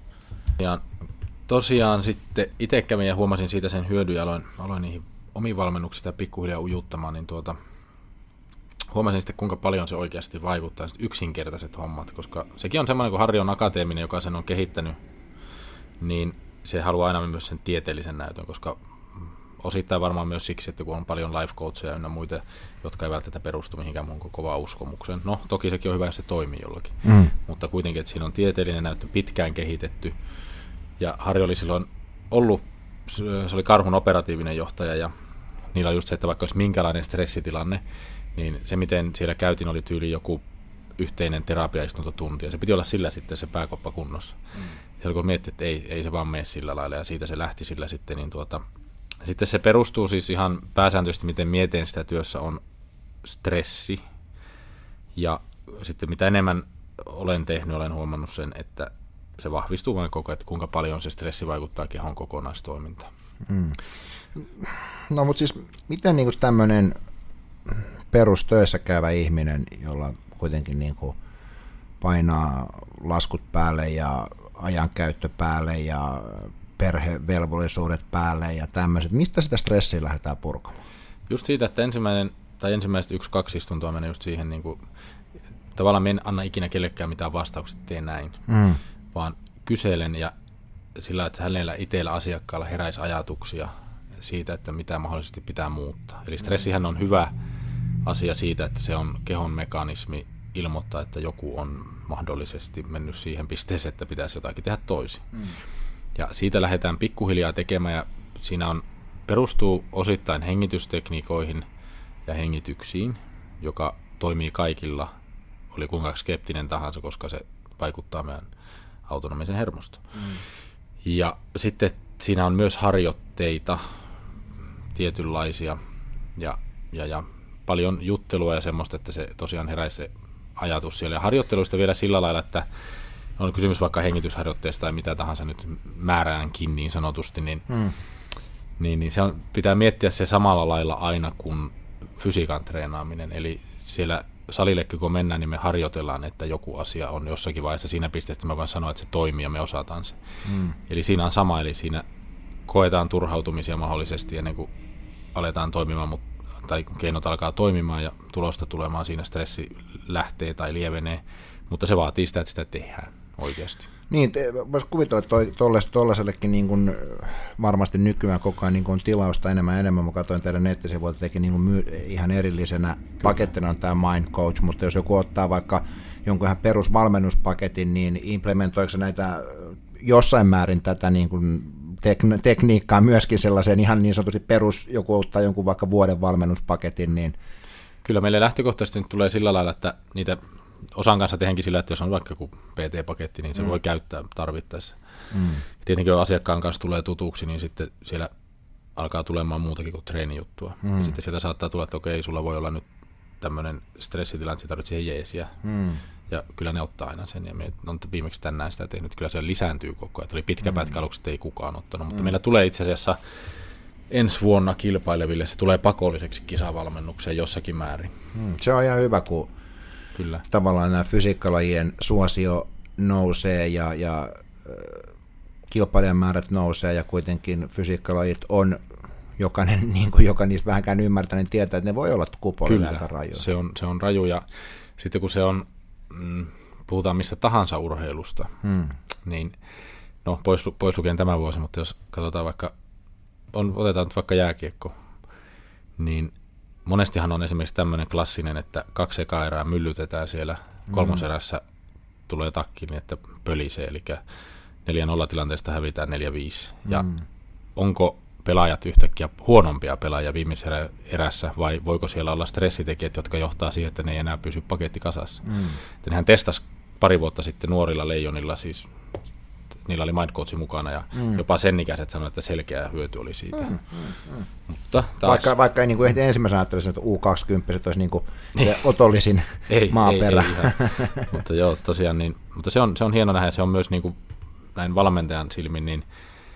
Ja tosiaan sitten itse kävin ja huomasin siitä sen hyödyn ja aloin, aloin niihin omiin valmennuksiin pikkuhiljaa ujuttamaan, niin tuota, huomasin sitten, kuinka paljon se oikeasti vaikuttaa, yksinkertaiset hommat, koska sekin on semmoinen, kun Harri on akateeminen, joka sen on kehittänyt, niin se haluaa aina myös sen tieteellisen näytön, koska osittain varmaan myös siksi, että kun on paljon life coacheja ynnä muita, jotka ei välttämättä perustu mihinkään mun kovaa uskomukseen. No, toki sekin on hyvä, jos se toimii jollakin, mm. mutta kuitenkin, että siinä on tieteellinen näyttö pitkään kehitetty, ja Harri oli silloin ollut, se oli Karhun operatiivinen johtaja, ja niillä on just se, että vaikka olisi minkälainen stressitilanne, niin se, miten siellä käytiin, oli tyyli joku yhteinen terapiaistuntotunti, ja se piti olla sillä sitten se pääkoppa kunnossa. Mm. Ja kun miettii, että ei, ei se vaan mene sillä lailla, ja siitä se lähti sillä sitten, niin tuota, sitten se perustuu siis ihan pääsääntöisesti, miten mietin sitä työssä on stressi, ja sitten mitä enemmän olen tehnyt, olen huomannut sen, että se vahvistuu vain koko ajan, että kuinka paljon se stressi vaikuttaa kehon kokonaistoimintaan. Mm. No mutta siis miten niin kuin tämmöinen perustöissä käyvä ihminen, jolla kuitenkin niin kuin painaa laskut päälle ja ajankäyttö päälle ja perhevelvollisuudet päälle ja tämmöiset, mistä sitä stressiä lähdetään purkamaan? Just siitä, että ensimmäinen tai ensimmäiset yksi, kaksi istuntoa menee just siihen, niin kuin, tavallaan en anna ikinä kellekään mitään vastauksia, tee näin, mm. vaan kyselen ja sillä, että hänellä itsellä asiakkaalla heräisi ajatuksia siitä, että mitä mahdollisesti pitää muuttaa. Eli stressihän on hyvä asia siitä, että se on kehon mekanismi ilmoittaa, että joku on mahdollisesti mennyt siihen pisteeseen, että pitäisi jotakin tehdä toisin. Mm. Ja siitä lähdetään pikkuhiljaa tekemään, ja siinä on, perustuu osittain hengitystekniikoihin ja hengityksiin, joka toimii kaikilla, oli kuinka skeptinen tahansa, koska se vaikuttaa meidän autonomisen hermostoon. Mm. Ja sitten siinä on myös harjoitteita, tietynlaisia, ja, ja, ja paljon juttelua ja semmoista, että se tosiaan heräisi se ajatus siellä. Ja harjoitteluista vielä sillä lailla, että on kysymys vaikka hengitysharjoitteesta tai mitä tahansa nyt määräänkin niin sanotusti, niin, mm. niin, niin se on, pitää miettiä se samalla lailla aina kuin fysiikan treenaaminen. Eli siellä salillekin kun mennään, niin me harjoitellaan, että joku asia on jossakin vaiheessa siinä pisteessä, että mä voin sanoa, että se toimii ja me osataan se. Mm. Eli siinä on sama, eli siinä koetaan turhautumisia mahdollisesti ennen kuin aletaan toimimaan, mutta tai keinot alkaa toimimaan ja tulosta tulemaan, siinä stressi lähtee tai lievenee, mutta se vaatii sitä, että sitä tehdään oikeasti. Niin, voisi kuvitella, että tuollaisellekin niin kuin varmasti nykyään koko ajan niin kuin on tilausta enemmän ja enemmän. Mä katsoin teidän nettisivuilta, teki niin kuin myy, ihan erillisenä Kyllä. pakettina on tämä Mind Coach, mutta jos joku ottaa vaikka jonkun ihan perusvalmennuspaketin, niin implementoiko näitä jossain määrin tätä niin kuin tekn- tekniikkaa myöskin sellaiseen ihan niin sanotusti perus, joku ottaa jonkun vaikka vuoden valmennuspaketin, niin Kyllä meille lähtökohtaisesti nyt tulee sillä lailla, että niitä osan kanssa tehdäänkin sillä, että jos on vaikka joku P T-paketti, niin se mm. voi käyttää tarvittaessa. Mm. Tietenkin jos asiakkaan kanssa tulee tutuksi, niin sitten siellä alkaa tulemaan muutakin kuin treenijuttua. Mm. Ja sitten sieltä saattaa tulla, että okei, sulla voi olla nyt tämmöinen stressitilanne, että tarvitsee siihen jeesiä. Mm. Ja kyllä ne ottaa aina sen. Ja me on viimeksi tänään sitä tehnyt. Kyllä se lisääntyy koko ajan. Oli pitkä mm. pätkä aluksi, että ei kukaan ottanut. Mutta mm. meillä tulee itse asiassa ensi vuonna kilpaileville, se tulee pakolliseksi kisavalmennukseen jossakin määrin. Mm. Se on ihan hyvä, kun Kyllä. tavallaan nämä fysiikkalajien suosio nousee ja, ja äh, kilpailijamäärät nousee ja kuitenkin fysiikkalajit on jokainen, niin kuin joka niistä vähänkään ymmärtää, niin tietää, että ne voi olla kupolille aika rajuja. Se on, se on raju ja sitten kun se on, mm, puhutaan mistä tahansa urheilusta, hmm. niin no pois, pois lukien tämä vuosi, mutta jos katsotaan vaikka, on, otetaan nyt vaikka jääkiekko, niin monestihan on esimerkiksi tämmöinen klassinen, että kaksi ekaa erää myllytetään siellä, kolmoserässä tulee takki niin, että pölisee, eli neljä nolla tilanteesta hävitään neljä viisi. Ja mm. onko pelaajat yhtäkkiä huonompia pelaajia viimeisessä erässä, vai voiko siellä olla stressitekijät, jotka johtaa siihen, että ne ei enää pysy paketti kasassa? Mm. Nehän testasi pari vuotta sitten nuorilla leijonilla, siis niillä oli Mind Coach mukana, ja mm. jopa sen ikäiset sanoivat, että selkeä hyöty oli siitä. Mm, mm, mm. Mutta taas vaikka, vaikka ei niin kuin ensimmäisenä ajattelisin, että U kaksikymmentä olisi niin kuin se otollisin ei, maaperä. Ei, ei ihan. mutta joo, tosiaan, niin, mutta se on, se on hieno nähdä, ja se on myös niin kuin näin valmentajan silmin niin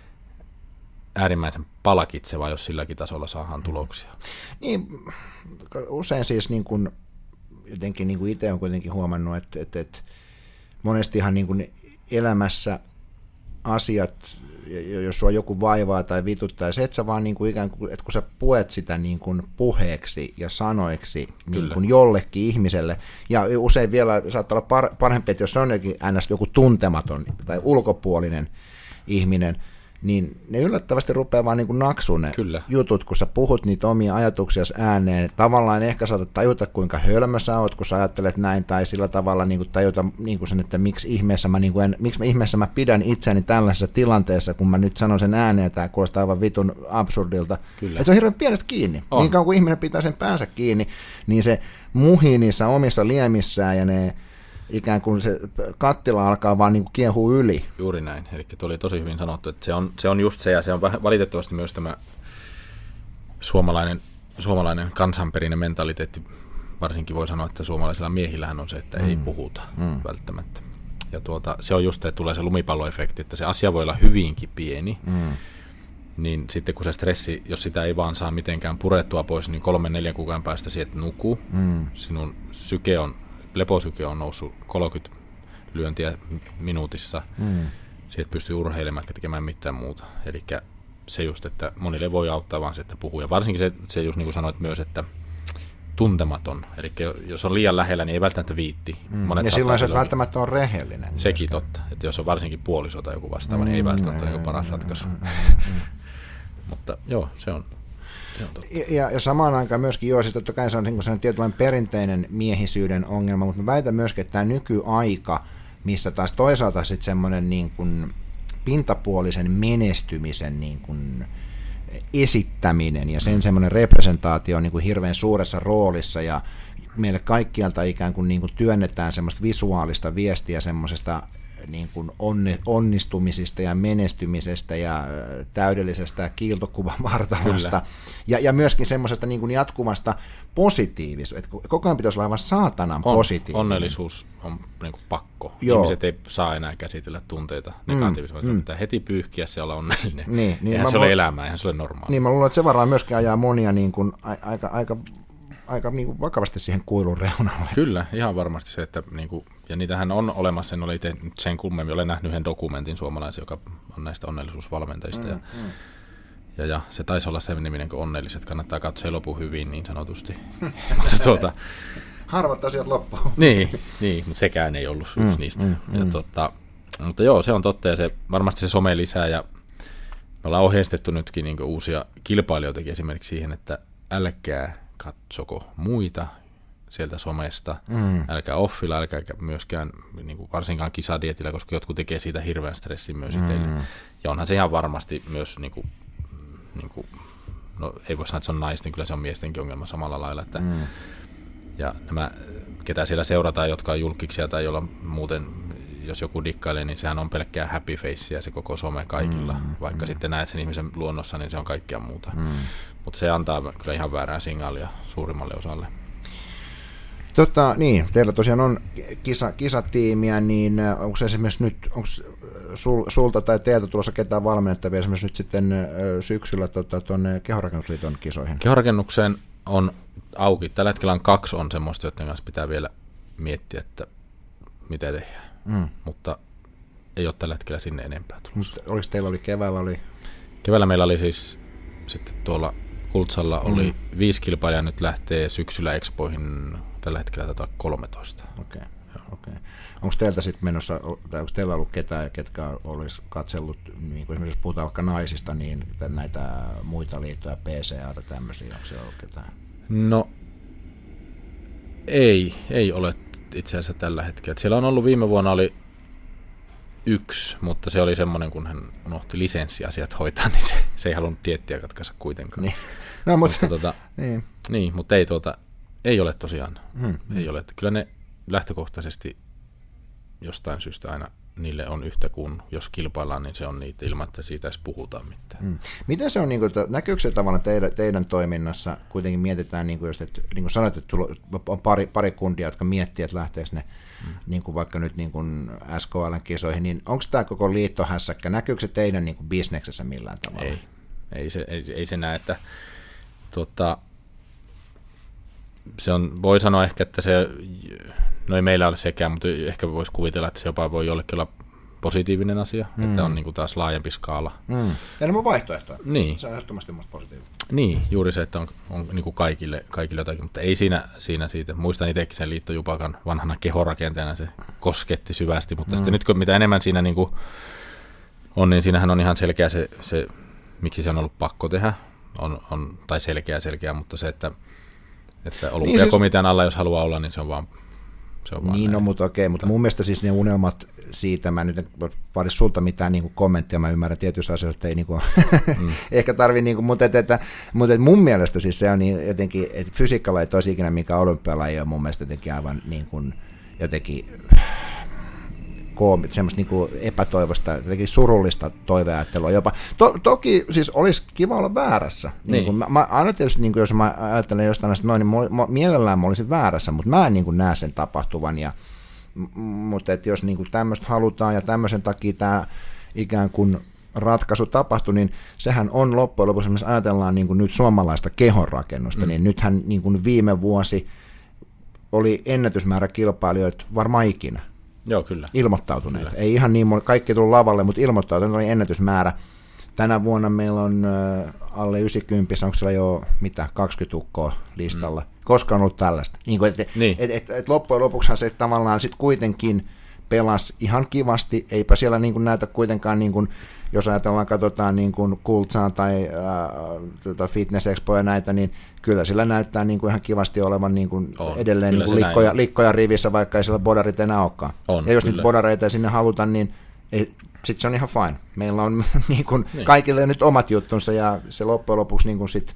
äärimmäisen palkitseva, jos silläkin tasolla saadaan tuloksia. Niin, usein siis niin kuin, jotenkin niin kuin itse olen kuitenkin huomannut, että, että, että monestihan niin kuin elämässä asiat, jos sua joku vaivaa tai vituttaa, se et sä vaan niin kuin ikään kuin, että kun sä puet sitä niin kuin puheeksi ja sanoiksi niin kuin jollekin ihmiselle, ja usein vielä saattaa olla par- parempi, että jos on jokin ns. Joku tuntematon tai ulkopuolinen ihminen, niin ne yllättävästi rupeaa vaan niin kuin naksuun ne Kyllä. jutut, kun sä puhut niitä omia ajatuksia ääneen. Tavallaan ehkä saatat tajuta, kuinka hölmö sä oot, kun sä ajattelet näin, tai sillä tavalla niin kuin tajuta niin kuin sen, että miksi ihmeessä, mä, niin kuin en, miksi mä ihmeessä mä pidän itseäni tällaisessa tilanteessa, kun mä nyt sanon sen ääneen, tämä kuulostaa aivan vitun absurdilta. Että se on hirveän pienestä kiinni. On. Niin kauan kuin ihminen pitää sen päänsä kiinni, niin se muhii niissä omissa liemissään ja ne ikään kuin se kattila alkaa vaan niin kuin kiehua yli. Juuri näin, eli tuo oli tosi hyvin sanottu, että se on, se on just se, ja se on valitettavasti myös tämä suomalainen, suomalainen kansanperinen mentaliteetti, varsinkin voi sanoa, että suomalaisilla miehillähän on se, että mm. ei puhuta mm. välttämättä. Ja tuota, se on just se, että tulee se lumipalloefekti, että se asia voi olla hyvinkin pieni, mm. niin sitten kun se stressi, jos sitä ei vaan saa mitenkään purettua pois, niin kolmen neljän kuukauden päästä sieltä nukuu, mm. sinun syke on leposyke on noussut kolmekymmentä lyöntiä minuutissa, mm. siitä pystyy urheilemaan eikä tekemään mitään muuta. Eli se just, että monille voi auttaa vaan se, että puhuu. Ja varsinkin se, se just niin kuin sanoit myös, että tuntematon. Eli jos on liian lähellä, niin ei välttämättä viitti. Mm. Ja silloin se välttämättä on rehellinen. Sekin myöskään. Totta. Että jos on varsinkin puoliso tai joku vastaava, mm. niin ei välttämättä ole mm. paras ratkaisu. Mm. Mutta joo, se on. Ja, ja samaan aikaan myöskin, joo, siis totta kai se on niin sellainen tietynlainen perinteinen miehisyyden ongelma, mutta mä väitän myöskin, että tämä nykyaika, missä taas toisaalta sitten semmoinen niin kuin pintapuolisen menestymisen niin kuin esittäminen ja sen semmoinen representaatio on niin kuin hirveän suuressa roolissa, ja meille kaikkialta ikään kuin, niin kuin työnnetään semmoista visuaalista viestiä semmoisesta niin kuin onnistumisista ja menestymisestä ja täydellisestä kiiltokuvan vartalosta ja, ja myöskin semmoisesta niin kuin jatkuvasta positiivisuudesta. Koko ajan pitäisi olla aivan saatanan on, positiivinen. Onnellisuus on niin kuin pakko. Joo. Ihmiset ei saa enää käsitellä tunteita negatiivisesti, mm, mm. pitää heti pyyhkiä ja olla onnellinen. Niin, niin eihän se ole elämää, eihän se ole normaalia. Niin, mä luulen, että se varmaan myöskin ajaa monia niin kuin aika, aika aika niin kuin vakavasti siihen kuilun reunalle. Kyllä, ihan varmasti se, että niin kuin, ja niitähän on olemassa, en ole itse sen kummemmin, olen nähnyt yhden dokumentin suomalaisen, joka on näistä onnellisuusvalmentajista, mm, ja, mm. Ja, ja se taisi olla sen niminen kuin Onnelliset, kannattaa katsoa, se lopu hyvin niin sanotusti. mutta tuota, harvat asiat loppuun. niin, niin, mutta sekään ei ollut yksi mm, niistä. Mm, ja mm. Tuota, mutta joo, se on totta ja se, varmasti se some lisää ja me ollaan ohjeistettu nytkin niin uusia kilpailijoitakin esimerkiksi siihen, että älkää katsoko muita sieltä somesta, mm. älkää offilla, älkää myöskään niin kuin varsinkaan kisadietillä, koska jotkut tekee siitä hirveän stressin myös itselle. Mm. Ja onhan se ihan varmasti myös, niin kuin, niin kuin, no ei voi sanoa, että se on naisten, kyllä se on miestenkin ongelma samalla lailla. Että, mm. Ja nämä, ketä siellä seurataan, jotka on julkkiksia tai jolla muuten, jos joku dikkailee, niin sehän on pelkkää happy face ja se koko some kaikilla. Mm. Vaikka mm. sitten näet sen ihmisen luonnossa, niin se on kaikkea muuta. Mm. Mutta se antaa kyllä ihan väärää signaalia suurimmalle osalle. Tota, niin, teillä tosiaan on kisa, kisatiimiä, niin onko esimerkiksi nyt, onko sul, sulta tai teiltä tulossa ketään valmennettavia esimerkiksi nyt sitten syksyllä tuonne tota, Kehorakennusliiton kisoihin? Kehorakennukseen on auki. Tällä hetkellä on kaksi on semmoista, joiden kanssa pitää vielä miettiä, että mitä tehdään. Mm. Mutta ei ole tällä hetkellä sinne enempää tulossa. Mutta oliko teillä oli keväällä? Oli... Keväällä meillä oli siis sitten tuolla Kultsalla oli mm. viisi kilpailijaa, nyt lähtee syksyllä Expoihin. Tällä hetkellä taitaa olla kolmetoista. Okei, okei. Onko teiltä sitten menossa, tai onko teillä ollut ketään, ketkä olisi katsellut, niin kuin esimerkiksi jos puhutaan vaikka naisista, niin näitä muita liittoja, P C A tai tämmöisiä, onko siellä ollut ketään? No, ei, ei ole itse asiassa tällä hetkellä. Et siellä on ollut viime vuonna oli yksi, mutta se oli semmoinen, kun hän unohti lisenssiasiat hoitaa, niin se, se ei halunnut diettiä katkaista kuitenkaan. Niin. No, mutta, mutta, tuota, niin. Niin, mutta ei tuota... Ei ole tosiaan. Hmm. Ei ole. Kyllä ne lähtökohtaisesti jostain syystä aina niille on yhtä kuin, jos kilpaillaan, niin se on niitä ilman, että siitä edes puhutaan mitään. Hmm. Miten se on, niin kuin, näkyykö se tavallaan teidän, teidän toiminnassa, kuitenkin mietitään, niin kuin, just, että niin kuin sanoit, että on pari, pari kundia, jotka miettii, että lähteekö ne hmm. niin kuin vaikka nyt niin kuin S K L-kisoihin, niin onko tämä koko liittohässäkkä, näkyykö se teidän niin kuin bisneksessä millään tavalla? Ei, ei se, ei, ei se näe, että tota, se on, voi sanoa ehkä, että se, no ei meillä ole sekään, mutta ehkä voisi kuvitella, että se jopa voi jollekin olla positiivinen asia, mm. että on niin kuin taas laajempi skaala. Mm. Enemmän vaihtoehtoja. Niin. Se on ehdottomasti musta positiivinen. Niin, juuri se, että on, on niin kuin kaikille, kaikille jotakin, mutta ei siinä, siinä siitä. Muistan itsekin sen liittojupakan vanhana kehorakenteena, se kosketti syvästi, mutta mm. sitten nyt kun mitä enemmän siinä niin kuin on, niin siinähän on ihan selkeä se, se miksi se on ollut pakko tehdä, on, on, tai selkeä selkeä, mutta se, että Että olympiakomitean alla, jos haluaa olla, niin se on vaan, se on vaan niin, no, mutta okei, mutta mun mielestä siis ne unelmat siitä, mä nyt en vaadi sulta mitään niin kuin kommenttia, mä ymmärrän tietyissä asioissa, että ei niin kuin, mm. ehkä tarvitse, niin kuin, mutta, että, että, mutta että mun mielestä siis se on niin jotenkin, että fysiikkalaji ei tosi ikinä mikä olympialaji on mun mielestä jotenkin aivan niin kuin, jotenkin koomit, semmoista niin epätoivosta, jotenkin surullista toiveajattelua jopa. To, toki siis olisi kiva olla väärässä. Niin. Niin kuin, mä, mä, aina tietysti, niin kuin, jos mä ajattelen jostain näistä noin, niin mä, mielellään mä olisin väärässä, mutta mä en niin kuin näe sen tapahtuvan. Ja, m- mutta että jos niin kuin tämmöistä halutaan ja tämmöisen takia tämä ikään kuin ratkaisu tapahtui, niin sehän on loppujen lopuksi, jos ajatellaan niin kuin nyt suomalaista kehonrakennusta, mm. niin nythän niin kuin viime vuosi oli ennätysmäärä kilpailijoita varmaan ikinä. Joo, kyllä. Ilmoittautuneet. Kyllä. Ei ihan niin, kaikki tullut lavalle, mutta ilmoittautuneet oli ennätysmäärä. Tänä vuonna meillä on äh, alle yhdeksänkymmentä, onko siellä jo mitä, kaksikymmentä ukkoa listalla. Mm. Koska on ollut tällaista. Niin kuin, et, niin. Et, et, et loppujen lopuksihan se tavallaan sitten kuitenkin pelasi ihan kivasti. Eipä siellä niin kuin näytä kuitenkaan, niin kuin, jos ajatellaan, katsotaan niin kuin Kultsaan tai äh, Fitness Expo ja näitä, niin kyllä sillä näyttää niin kuin ihan kivasti olevan niin kuin edelleen niin kuin likkoja, likkoja rivissä, vaikka ei siellä bodarit enää olekaan. On, ja jos kyllä. nyt bodareita ei sinne haluta, niin sitten se on ihan fine. Meillä on niin kuin niin. kaikille nyt omat juttunsa ja se loppujen lopuksi niin kuin sit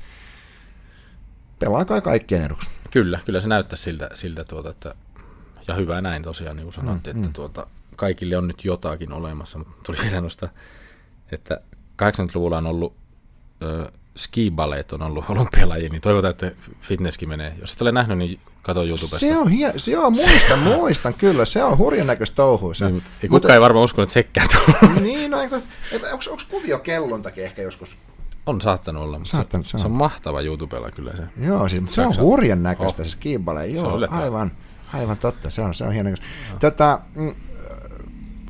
pelaa kai kaikkien eduksi. Kyllä, kyllä se näyttää siltä, siltä tuota, että, ja hyvä näin tosiaan, niin kuin sanottiin, mm, että mm. Tuota, kaikille on nyt jotakin olemassa, mutta tuli sanosta, että kahdeksankymmentäluvulla on ollut ö, ski-ballet on ollut olympialaji, niin toivotaan, että fitnesskin menee. Jos et ole nähnyt, niin katso YouTubesta. Se on, hie- se on muistan, muistan kyllä, se on hurjan näköistä touhua. Niin, mutta, ei kukaan ei varmaan uskonut, että sekään tulee. Niin, no, onko kuvio kellontakin ehkä joskus? On saattanut olla, mutta saattanut, se, se, on. se on mahtava YouTubella kyllä se. Joo, siis, se on hurjan näköistä oh. se ski-ballet, joo, aivan, aivan totta, se on, se on hieno näköistä. Tota,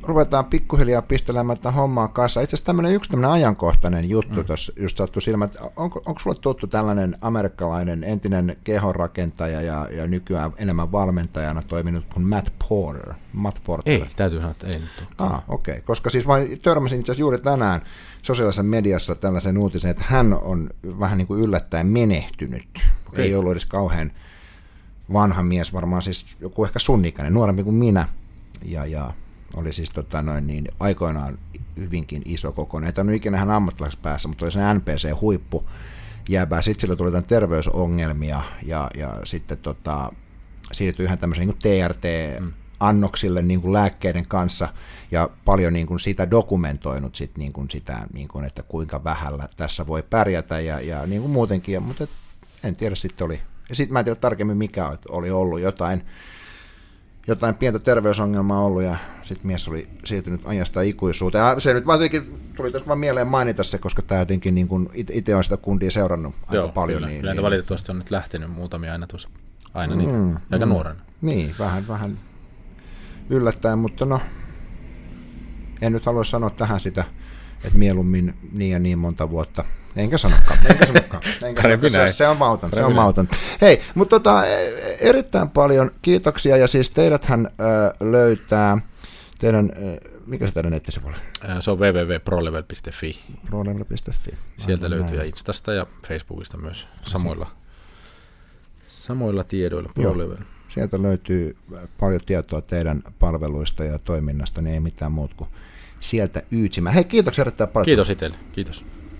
ruvetaan pikkuhiljaa pistelemään tätä hommaa kanssa. Itse asiassa tämmöinen yksi tämmöinen ajankohtainen juttu mm. tuossa just sattui silmään, että onko, onko sulle tuttu tällainen amerikkalainen entinen kehonrakentaja ja, ja nykyään enemmän valmentajana toiminut kuin Matt Porter? Matt Porter. Ei, täytyy sanoa, että ei nyt ole. Ah, okei, okay. Koska siis vain törmäsin itse asiassa juuri tänään sosiaalisessa mediassa tällaisen uutisen, että hän on vähän niin kuin yllättäen menehtynyt. Okay. Ei ollut edes kauhean vanha mies, varmaan siis joku ehkä sun ikäinen, nuorempi kuin minä, ja, ja oli siis tota noin, niin, aikoinaan hyvinkin iso kokoinen. Ei tainnut ikinä hän ammattilaiseksi päässä, mutta oli se N P C-huippu jääpää. Sitten sillä tuli tämän terveysongelmia, ja, ja sitten tota, siirtyi ihan tämmöisen niin kuin T R T-annoksille niin kuin lääkkeiden kanssa, ja paljon niin kuin sitä dokumentoinut sit, niin kuin sitä, niin kuin, että kuinka vähällä tässä voi pärjätä, ja, ja niin kuin muutenkin, ja, mutta en tiedä sitten oli. Ja sitten mä en tiedä tarkemmin mikä oli ollut jotain, jotain pientä terveysongelmaa ollut, ja sitten mies oli siirtynyt ajasta ikuisuuteen. Ja se nyt vaan tuli tässä vaan mieleen mainita se, koska tämä jotenkin niin kuin itse on sitä kundia seurannut aika Joo, paljon. Kyllä. Niin, kyllä niin, valitettavasti on nyt lähtenyt muutamia aina tuossa, aina niitä, mm, aika mm, nuorena. Niin, vähän, vähän yllättäen, mutta no, en nyt halua sanoa tähän sitä, että mieluummin niin ja niin monta vuotta. Enkä sanokaan, enkä sanokaan. Enkä sanokaan. Se, se on mauton, se on mauton. Hei, mutta tota, erittäin paljon kiitoksia, ja siis teidäthän äh, löytää teidän, äh, mikä se teidän nettisivu oli? Se on double-u double-u double-u piste prolevel piste fi. prolevel piste fi. Sieltä näin. Löytyy ja Instasta ja Facebookista myös samoilla, samoilla tiedoilla ProLevel. Sieltä löytyy paljon tietoa teidän palveluista ja toiminnasta, niin ei mitään muuta kuin sieltä yytsimään. Hei, kiitoksia erittäin paljon. Kiitos itselle, kiitos.